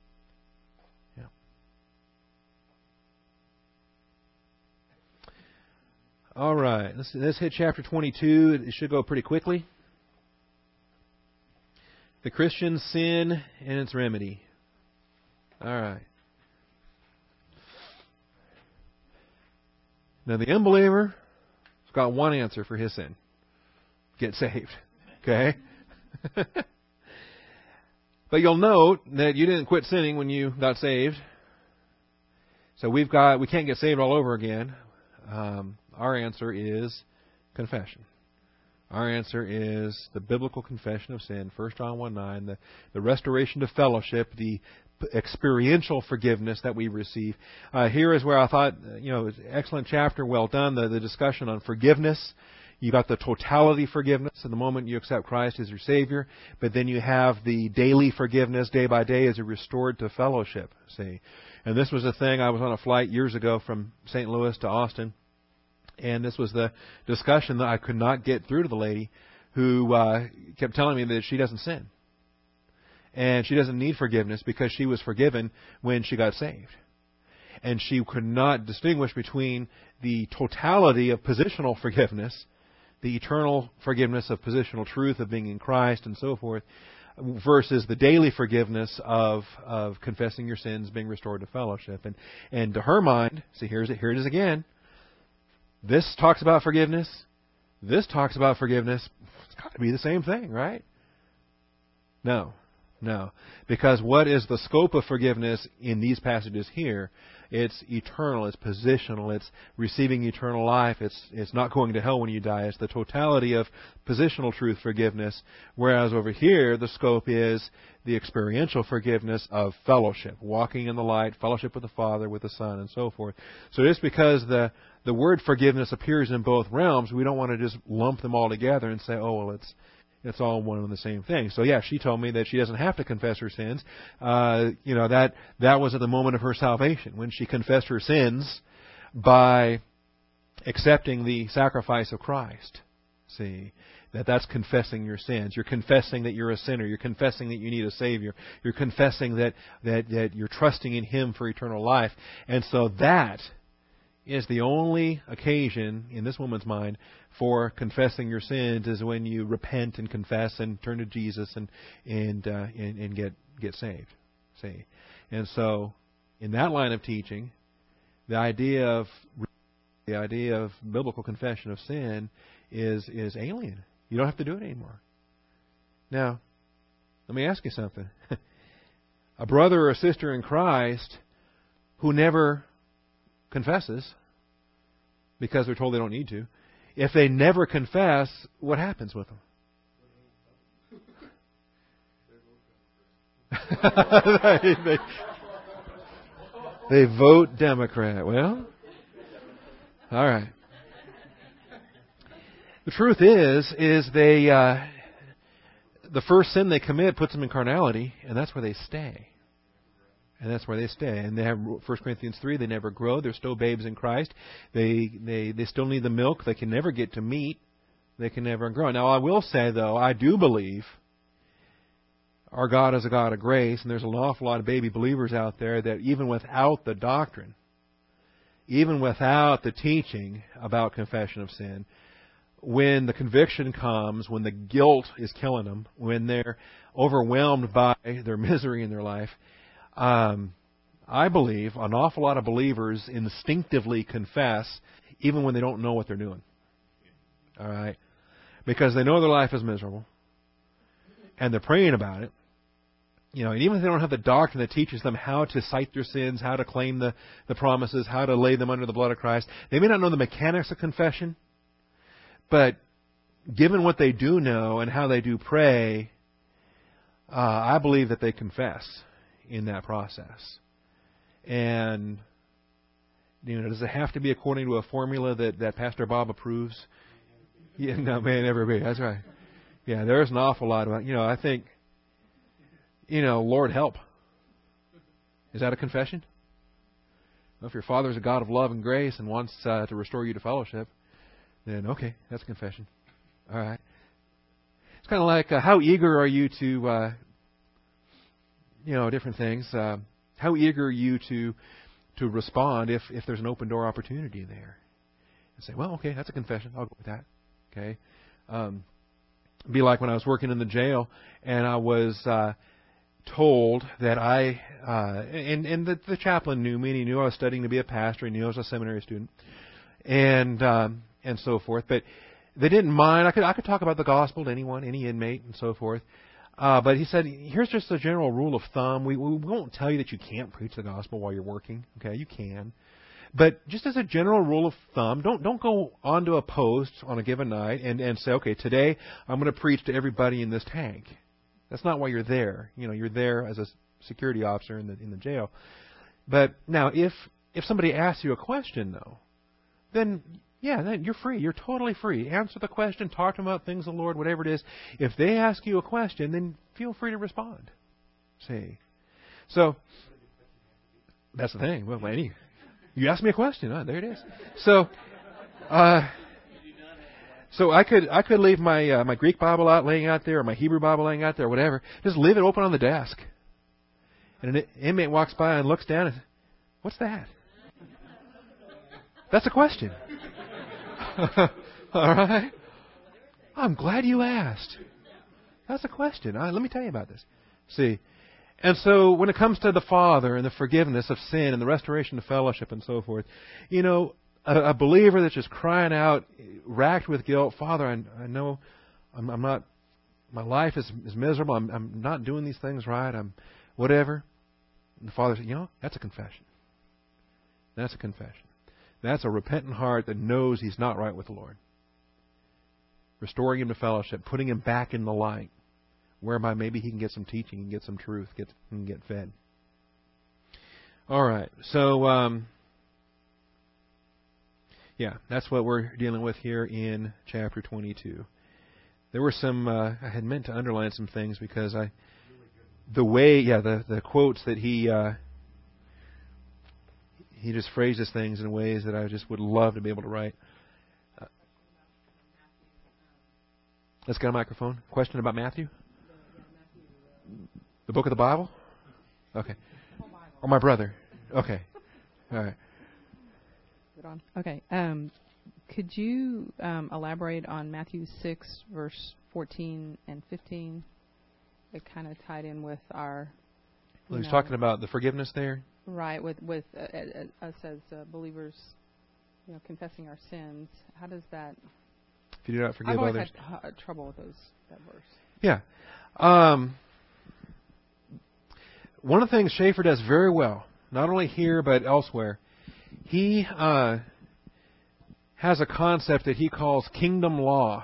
Yeah. All right. Let's, let's hit chapter twenty-two. It should go pretty quickly. The Christian's sin and its remedy. All right. Now the unbeliever has got one answer for his sin. Get saved. Okay? But you'll note that you didn't quit sinning when you got saved. So we've got we can't get saved all over again. Um, our answer is confession. Our answer is the biblical confession of sin, First John one nine, the, the restoration to fellowship, the experiential forgiveness that we receive. Uh, here is where I thought, you know, excellent chapter, well done, the, the discussion on forgiveness. You got the totality forgiveness in the moment you accept Christ as your Savior, but then you have the daily forgiveness, day by day, as you're restored to fellowship. See, and this was a thing. I was on a flight years ago from Saint Louis to Austin, and this was the discussion that I could not get through to the lady who uh, kept telling me that she doesn't sin. And she doesn't need forgiveness because she was forgiven when she got saved. And she could not distinguish between the totality of positional forgiveness, the eternal forgiveness of positional truth of being in Christ and so forth, versus the daily forgiveness of of confessing your sins, being restored to fellowship. And and to her mind, see, here's it, here it is again. This talks about forgiveness. This talks about forgiveness. It's got to be the same thing, right? No. No, because what is the scope of forgiveness in these passages here? It's eternal, it's positional, it's receiving eternal life, it's it's not going to hell when you die. It's the totality of positional truth forgiveness, whereas over here the scope is the experiential forgiveness of fellowship, walking in the light, fellowship with the Father, with the Son, and so forth. So just because the, the word forgiveness appears in both realms, we don't want to just lump them all together and say, oh, well, it's It's all one and the same thing. So yeah, she told me that she doesn't have to confess her sins. Uh, you know, that that was at the moment of her salvation, when she confessed her sins by accepting the sacrifice of Christ. See, that that's confessing your sins. You're confessing that you're a sinner. You're confessing that you need a Savior. You're confessing that that, that you're trusting in Him for eternal life. And so that is the only occasion in this woman's mind for confessing your sins, is when you repent and confess and turn to Jesus and and uh, and, and get get saved. See, and so in that line of teaching, the idea of the idea of biblical confession of sin is is alien. You don't have to do it anymore. Now, let me ask you something. A brother or a sister in Christ who never confesses because they're told they don't need to, if they never confess, what happens with them? they, they vote Democrat. Well, all right. The truth is, is they uh, the first sin they commit puts them in carnality, and that's where they stay. And that's where they stay. And they have First Corinthians three. They never grow. They're still babes in Christ. They they they still need the milk. They can never get to meat. They can never grow. Now, I will say though, I do believe our God is a God of grace, and there's an awful lot of baby believers out there that even without the doctrine, even without the teaching about confession of sin, when the conviction comes, when the guilt is killing them, when they're overwhelmed by their misery in their life, um, I believe an awful lot of believers instinctively confess even when they don't know what they're doing. All right? Because they know their life is miserable, and they're praying about it. You know, and even if they don't have the doctrine that teaches them how to cite their sins, how to claim the, the promises, how to lay them under the blood of Christ, they may not know the mechanics of confession, but given what they do know and how they do pray, uh, I believe that they confess in that process. And, you know, does it have to be according to a formula that, that Pastor Bob approves? Yeah, no, man, everybody. That's right. Yeah, there's an awful lot of, you know, I think, you know, Lord help. Is that a confession? Well, if your Father's a God of love and grace and wants uh, to restore you to fellowship, then okay, that's a confession. All right. It's kind of like, uh, how eager are you to, uh, you know, different things. Uh, how eager are you to to respond if, if there's an open door opportunity there? And say, well, okay, that's a confession. I'll go with that. Okay. Um, be like when I was working in the jail and I was uh, told that I, uh, and, and the, the chaplain knew me, and he knew I was studying to be a pastor, he knew I was a seminary student, and um, and so forth. But they didn't mind. I could I could talk about the gospel to anyone, any inmate, and so forth. Uh, but he said, here's just a general rule of thumb. We, we won't tell you that you can't preach the gospel while you're working. Okay, you can. But just as a general rule of thumb, don't don't go onto a post on a given night and, and say, okay, today I'm going to preach to everybody in this tank. That's not why you're there. You know, you're there as a security officer in the in the jail. But now, if if somebody asks you a question, though, then yeah, then you're free. You're totally free. Answer the question. Talk to them about things of the Lord, whatever it is. If they ask you a question, then feel free to respond. See, so that's the thing. Well, any. You asked me a question. Huh? There it is. So, uh, so I could I could leave my uh, my Greek Bible out laying out there, or my Hebrew Bible laying out there, or whatever. Just leave it open on the desk, and an inmate walks by and looks down and says, "What's that?" That's a question. All right. I'm glad you asked. That's a question. Right, let me tell you about this. See. And so when it comes to the Father and the forgiveness of sin and the restoration of fellowship and so forth, you know, a, a believer that's just crying out, racked with guilt, Father, I, I know I'm, I'm not, my life is, is miserable. I'm, I'm not doing these things right. I'm whatever. And the Father says, you know, that's a confession. That's a confession. That's a repentant heart that knows he's not right with the Lord. Restoring him to fellowship, putting him back in the light, whereby maybe he can get some teaching and get some truth, get and get fed. All right, so um, yeah, that's what we're dealing with here in chapter twenty-two. There were some uh, I had meant to underline some things because I, the way, yeah, the the quotes that he uh, he just phrases things in ways that I just would love to be able to write. Uh, let's get a microphone. Question about Matthew. The book of the Bible? Okay. Or my brother? Okay. All right. Good on. Okay. Um, could you um, elaborate on Matthew six, verse fourteen and fifteen? It kind of tied in with our... Well, he's know, talking about the forgiveness there? Right, with with uh, uh, us as uh, believers, you know, confessing our sins. How does that? If you do not forgive I've always others. had uh, trouble with those that verse. Yeah. Um, one of the things Schaeffer does very well, not only here but elsewhere, he uh, has a concept that he calls kingdom law.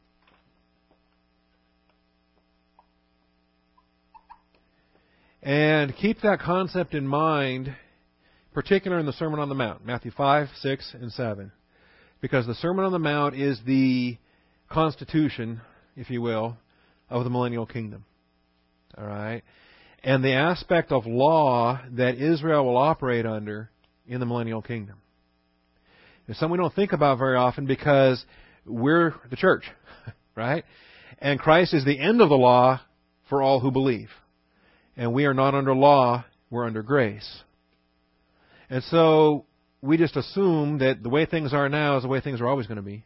And keep that concept in mind, particularly in the Sermon on the Mount, Matthew five, six, and seven. Because the Sermon on the Mount is the constitution, if you will, of the millennial kingdom. All right? And the aspect of law that Israel will operate under in the millennial kingdom. It's something we don't think about very often because we're the church, right? And Christ is the end of the law for all who believe. And we are not under law, we're under grace. And so we just assume that the way things are now is the way things are always going to be.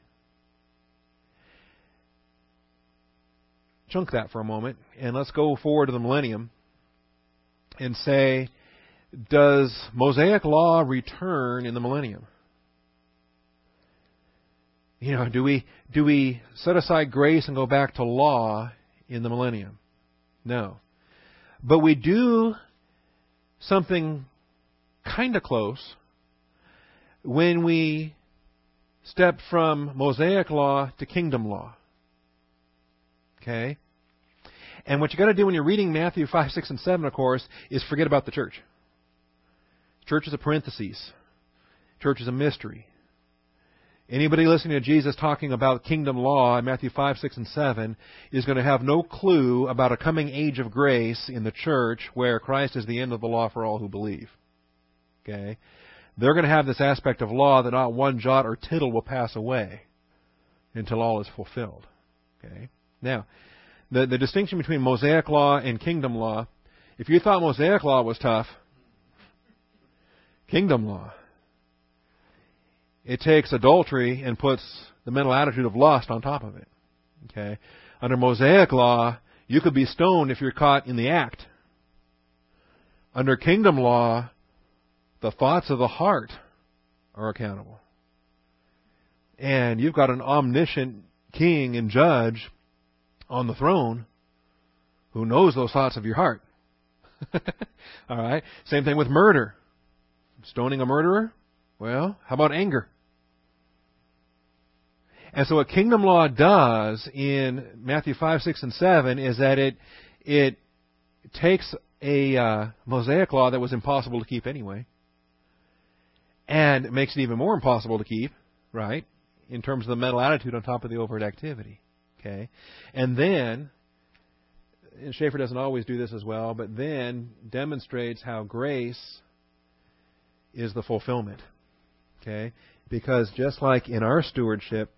Chunk that for a moment, and let's go forward to the millennium and say, does Mosaic law return in the millennium? You know, do we do we set aside grace and go back to law in the millennium? No. But we do something kind of close when we step from Mosaic law to kingdom law. Okay? And what you got to do when you're reading Matthew five, six, and seven, of course, is forget about the church. Church is a parenthesis. Church is a mystery. Anybody listening to Jesus talking about kingdom law in Matthew five, six, and seven is going to have no clue about a coming age of grace in the church where Christ is the end of the law for all who believe. Okay? They're going to have this aspect of law that not one jot or tittle will pass away until all is fulfilled. Okay? Now, the, the distinction between Mosaic law and kingdom law, if you thought Mosaic law was tough, kingdom law. It takes adultery and puts the mental attitude of lust on top of it. Okay? Under Mosaic law, you could be stoned if you're caught in the act. Under kingdom law, the thoughts of the heart are accountable. And you've got an omniscient king and judge on the throne who knows those thoughts of your heart. All right? Same thing with murder. Stoning a murderer? Well, how about anger? And so what kingdom law does in Matthew five, six, and seven is that it it takes a uh, Mosaic law that was impossible to keep anyway and makes it even more impossible to keep, right, in terms of the mental attitude on top of the overt activity. Okay? And then, and Schaeffer doesn't always do this as well, but then demonstrates how grace is the fulfillment. Okay? Because just like in our stewardship,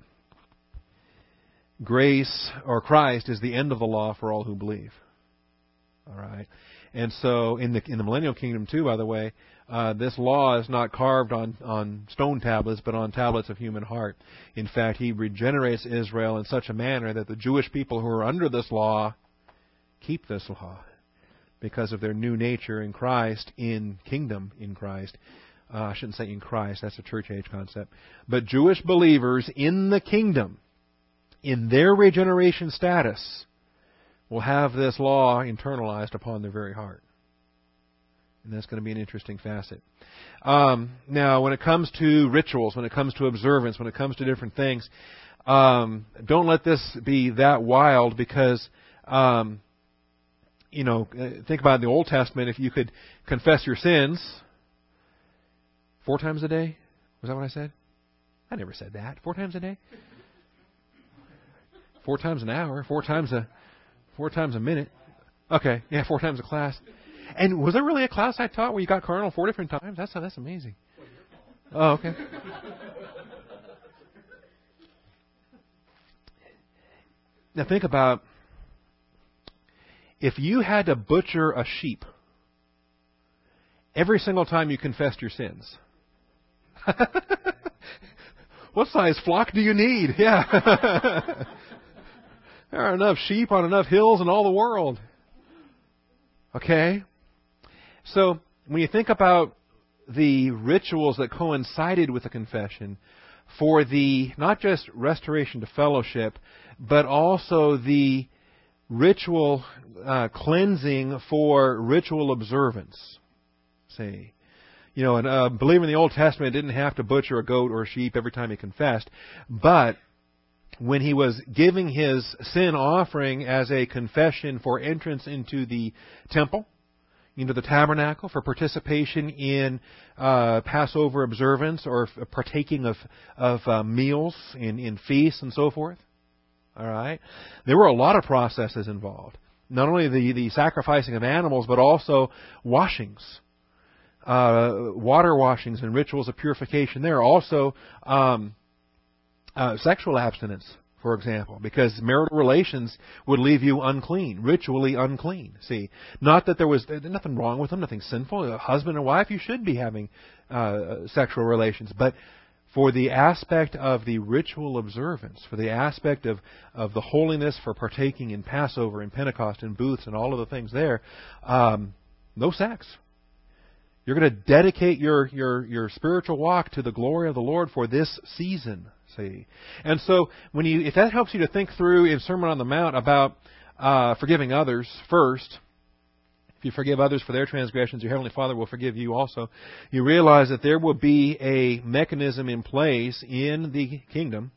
grace or Christ is the end of the law for all who believe. All right? And so in the in the millennial kingdom too, by the way, uh, this law is not carved on, on stone tablets, but on tablets of human heart. In fact, He regenerates Israel in such a manner that the Jewish people who are under this law keep this law because of their new nature in Christ, in kingdom in Christ. Uh, I shouldn't say in Christ, that's a church age concept. But Jewish believers in the kingdom, in their regeneration status, will have this law internalized upon their very heart. And that's going to be an interesting facet. Um, now, when it comes to rituals, when it comes to observance, when it comes to different things, um, don't let this be that wild because, um, you know, think about in the Old Testament, if you could confess your sins four times a day. Was that what I said? I never said that. Four times a day? Four times an hour. Four times a four times a minute. Okay, yeah, four times a class. And was there really a class I taught where you got carnal four different times? That's that's amazing. Oh, okay. Now think about if you had to butcher a sheep every single time you confessed your sins. What size flock do you need? Yeah. There are enough sheep on enough hills in all the world. Okay? So, when you think about the rituals that coincided with the confession for the not just restoration to fellowship, but also the ritual uh, cleansing for ritual observance. See, you know, a uh, believer in the Old Testament didn't have to butcher a goat or a sheep every time he confessed, but when he was giving his sin offering as a confession for entrance into the temple, into the tabernacle, for participation in uh, Passover observance or partaking of of uh, meals in, in feasts and so forth. All right, there were a lot of processes involved. Not only the, the sacrificing of animals, but also washings, uh, water washings and rituals of purification. There also um, uh, sexual abstinence, for example, because marital relations would leave you unclean, ritually unclean. See, not that there was nothing wrong with them, nothing sinful. A husband and wife, you should be having uh, sexual relations, but for the aspect of the ritual observance, for the aspect of, of the holiness for partaking in Passover and Pentecost and booths and all of the things there, um, no sex. You're going to dedicate your, your, your spiritual walk to the glory of the Lord for this season. See, and so when you, if that helps you to think through in Sermon on the Mount about uh, forgiving others first, if you forgive others for their transgressions, your Heavenly Father will forgive you also. You realize that there will be a mechanism in place in the kingdom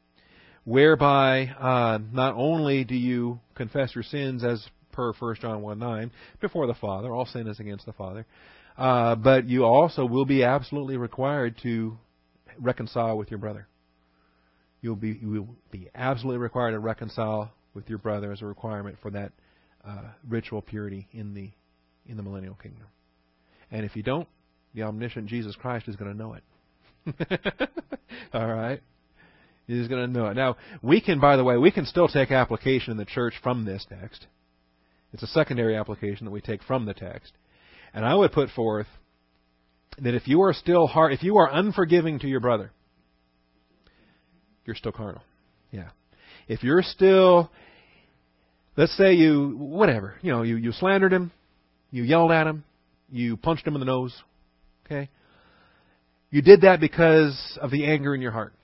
whereby uh, not only do you confess your sins as per First John one nine before the Father, all sin is against the Father, uh, but you also will be absolutely required to reconcile with your brother. You'll be you will be absolutely required to reconcile with your brother as a requirement for that uh, ritual purity in the in the millennial kingdom. And if you don't, the omniscient Jesus Christ is going to know it. All right, He's going to know it. Now we can, by the way, we can still take application in the church from this text. It's a secondary application that we take from the text. And I would put forth that if you are still hard, if you are unforgiving to your brother, you're still carnal. Yeah. If you're still, let's say you, whatever, you know, you, you slandered him, you yelled at him, you punched him in the nose, okay? You did that because of the anger in your heart.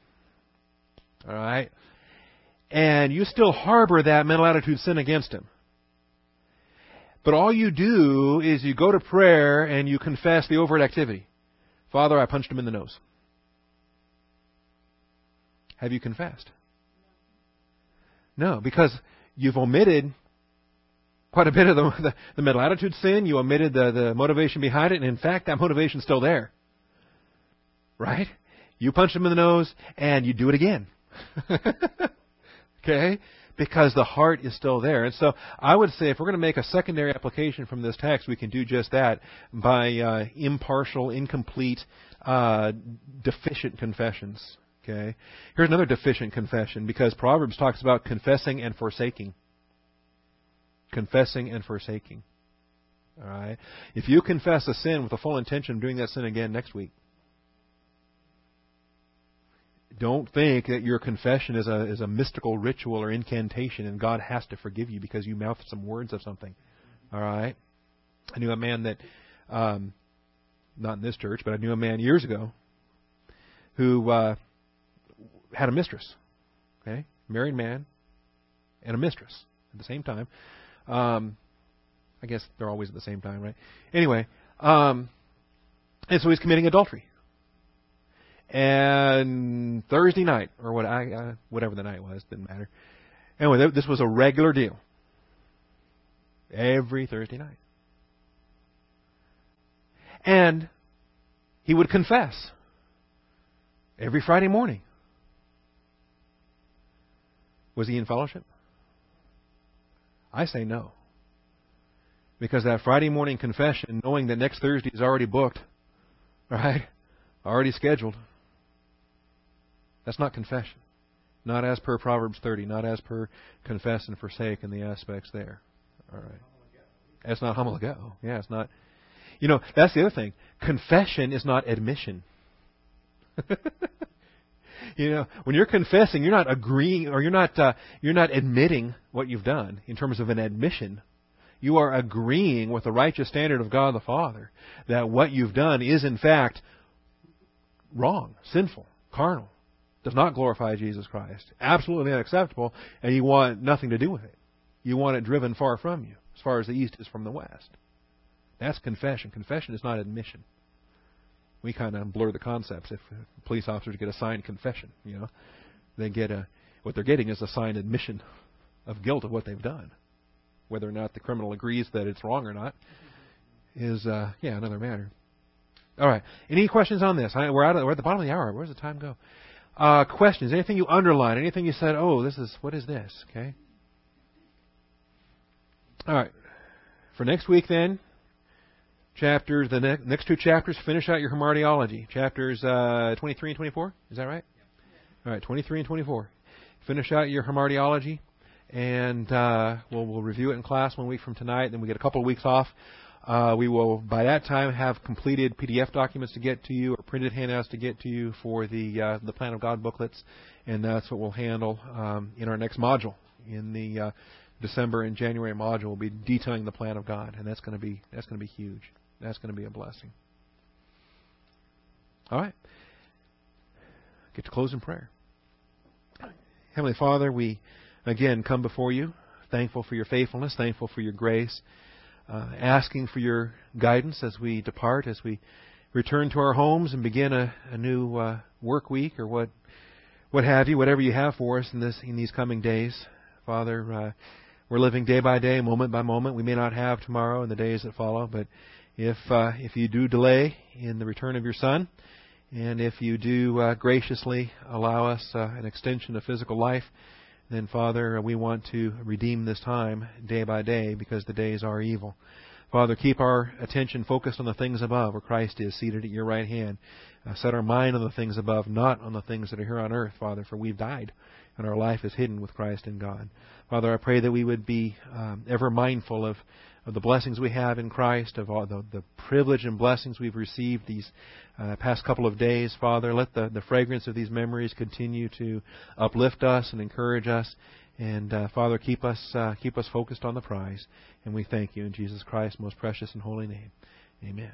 All right? And you still harbor that mental attitude sin against him. But all you do is you go to prayer and you confess the overt activity. Father, I punched him in the nose. Have you confessed? No, because you've omitted quite a bit of the, the, the mental attitude sin. You omitted the, the motivation behind it. And in fact, that motivation's still there. Right? You punch him in the nose and you do it again. Okay? Because the heart is still there. And so I would say if we're going to make a secondary application from this text, we can do just that by uh, impartial, incomplete, uh, deficient confessions. Okay? Here's another deficient confession, because Proverbs talks about confessing and forsaking. Confessing and forsaking. All right? If you confess a sin with the full intention of doing that sin again next week, don't think that your confession is a is a mystical ritual or incantation and God has to forgive you because you mouthed some words of something. All right? I knew a man that, um, not in this church, but I knew a man years ago who uh, had a mistress. Okay? Married man and a mistress at the same time. Um, I guess they're always at the same time, right? Anyway, um, and so he's committing adultery. And Thursday night, or what I uh, whatever the night was, didn't matter. Anyway, this was a regular deal. Every Thursday night. And he would confess every Friday morning. Was he in fellowship? I say no. Because that Friday morning confession, knowing that next Thursday is already booked, right? Already scheduled. That's not confession. Not as per Proverbs thirty. Not as per confess and forsake and the aspects there. All right. That's not homologeo. Yeah, it's not. You know, that's the other thing. Confession is not admission. You know, when you're confessing, you're not agreeing or you're not uh, you're not admitting what you've done in terms of an admission. You are agreeing with the righteous standard of God the Father that what you've done is in fact wrong, sinful, carnal, does not glorify Jesus Christ, absolutely unacceptable, and you want nothing to do with it. You want it driven far from you, as far as the east is from the west. That's confession. Confession is not admission. We kind of blur the concepts. If police officers get a signed confession, you know, they get a what they're getting is a signed admission of guilt of what they've done. Whether or not the criminal agrees that it's wrong or not is, uh, yeah, another matter. All right. Any questions on this? I, we're out. Of, we're at the bottom of the hour. Where does the time go? Uh, questions? Anything you underline? Anything you said? Oh, this is what is this? Okay. All right. For next week, then, chapters. The ne- next two chapters finish out your hamartiology. Chapters uh, twenty-three and twenty-four. Is that right? All right. twenty-three and twenty-four. Finish out your hamartiology, and uh, we'll we'll review it in class one week from tonight. Then we get a couple of weeks off. Uh, we will, by that time, have completed P D F documents to get to you, or printed handouts to get to you for the uh, the Plan of God booklets, and that's what we'll handle um, in our next module. In the uh, December and January module, we'll be detailing the Plan of God, and that's going to be that's going to be huge. That's going to be a blessing. All right, get to close in prayer. Heavenly Father, we again come before you, thankful for your faithfulness, thankful for your grace. Uh, asking for your guidance as we depart, as we return to our homes and begin a, a new uh, work week, or what, what have you, whatever you have for us in this in these coming days, Father. Uh, we're living day by day, moment by moment. We may not have tomorrow and the days that follow, but if uh, if you do delay in the return of your Son, and if you do uh, graciously allow us uh, an extension of physical life, then, Father, we want to redeem this time day by day, because the days are evil. Father, keep our attention focused on the things above, where Christ is seated at your right hand. Uh, set our mind on the things above, not on the things that are here on earth, Father, for we've died, and our life is hidden with Christ in God. Father, I pray that we would be um, ever mindful of, of the blessings we have in Christ, of all the, the privilege and blessings we've received these uh, past couple of days. Father, let the, the fragrance of these memories continue to uplift us and encourage us. And uh, Father, keep us uh, keep us focused on the prize. And we thank you in Jesus Christ's most precious and holy name. Amen.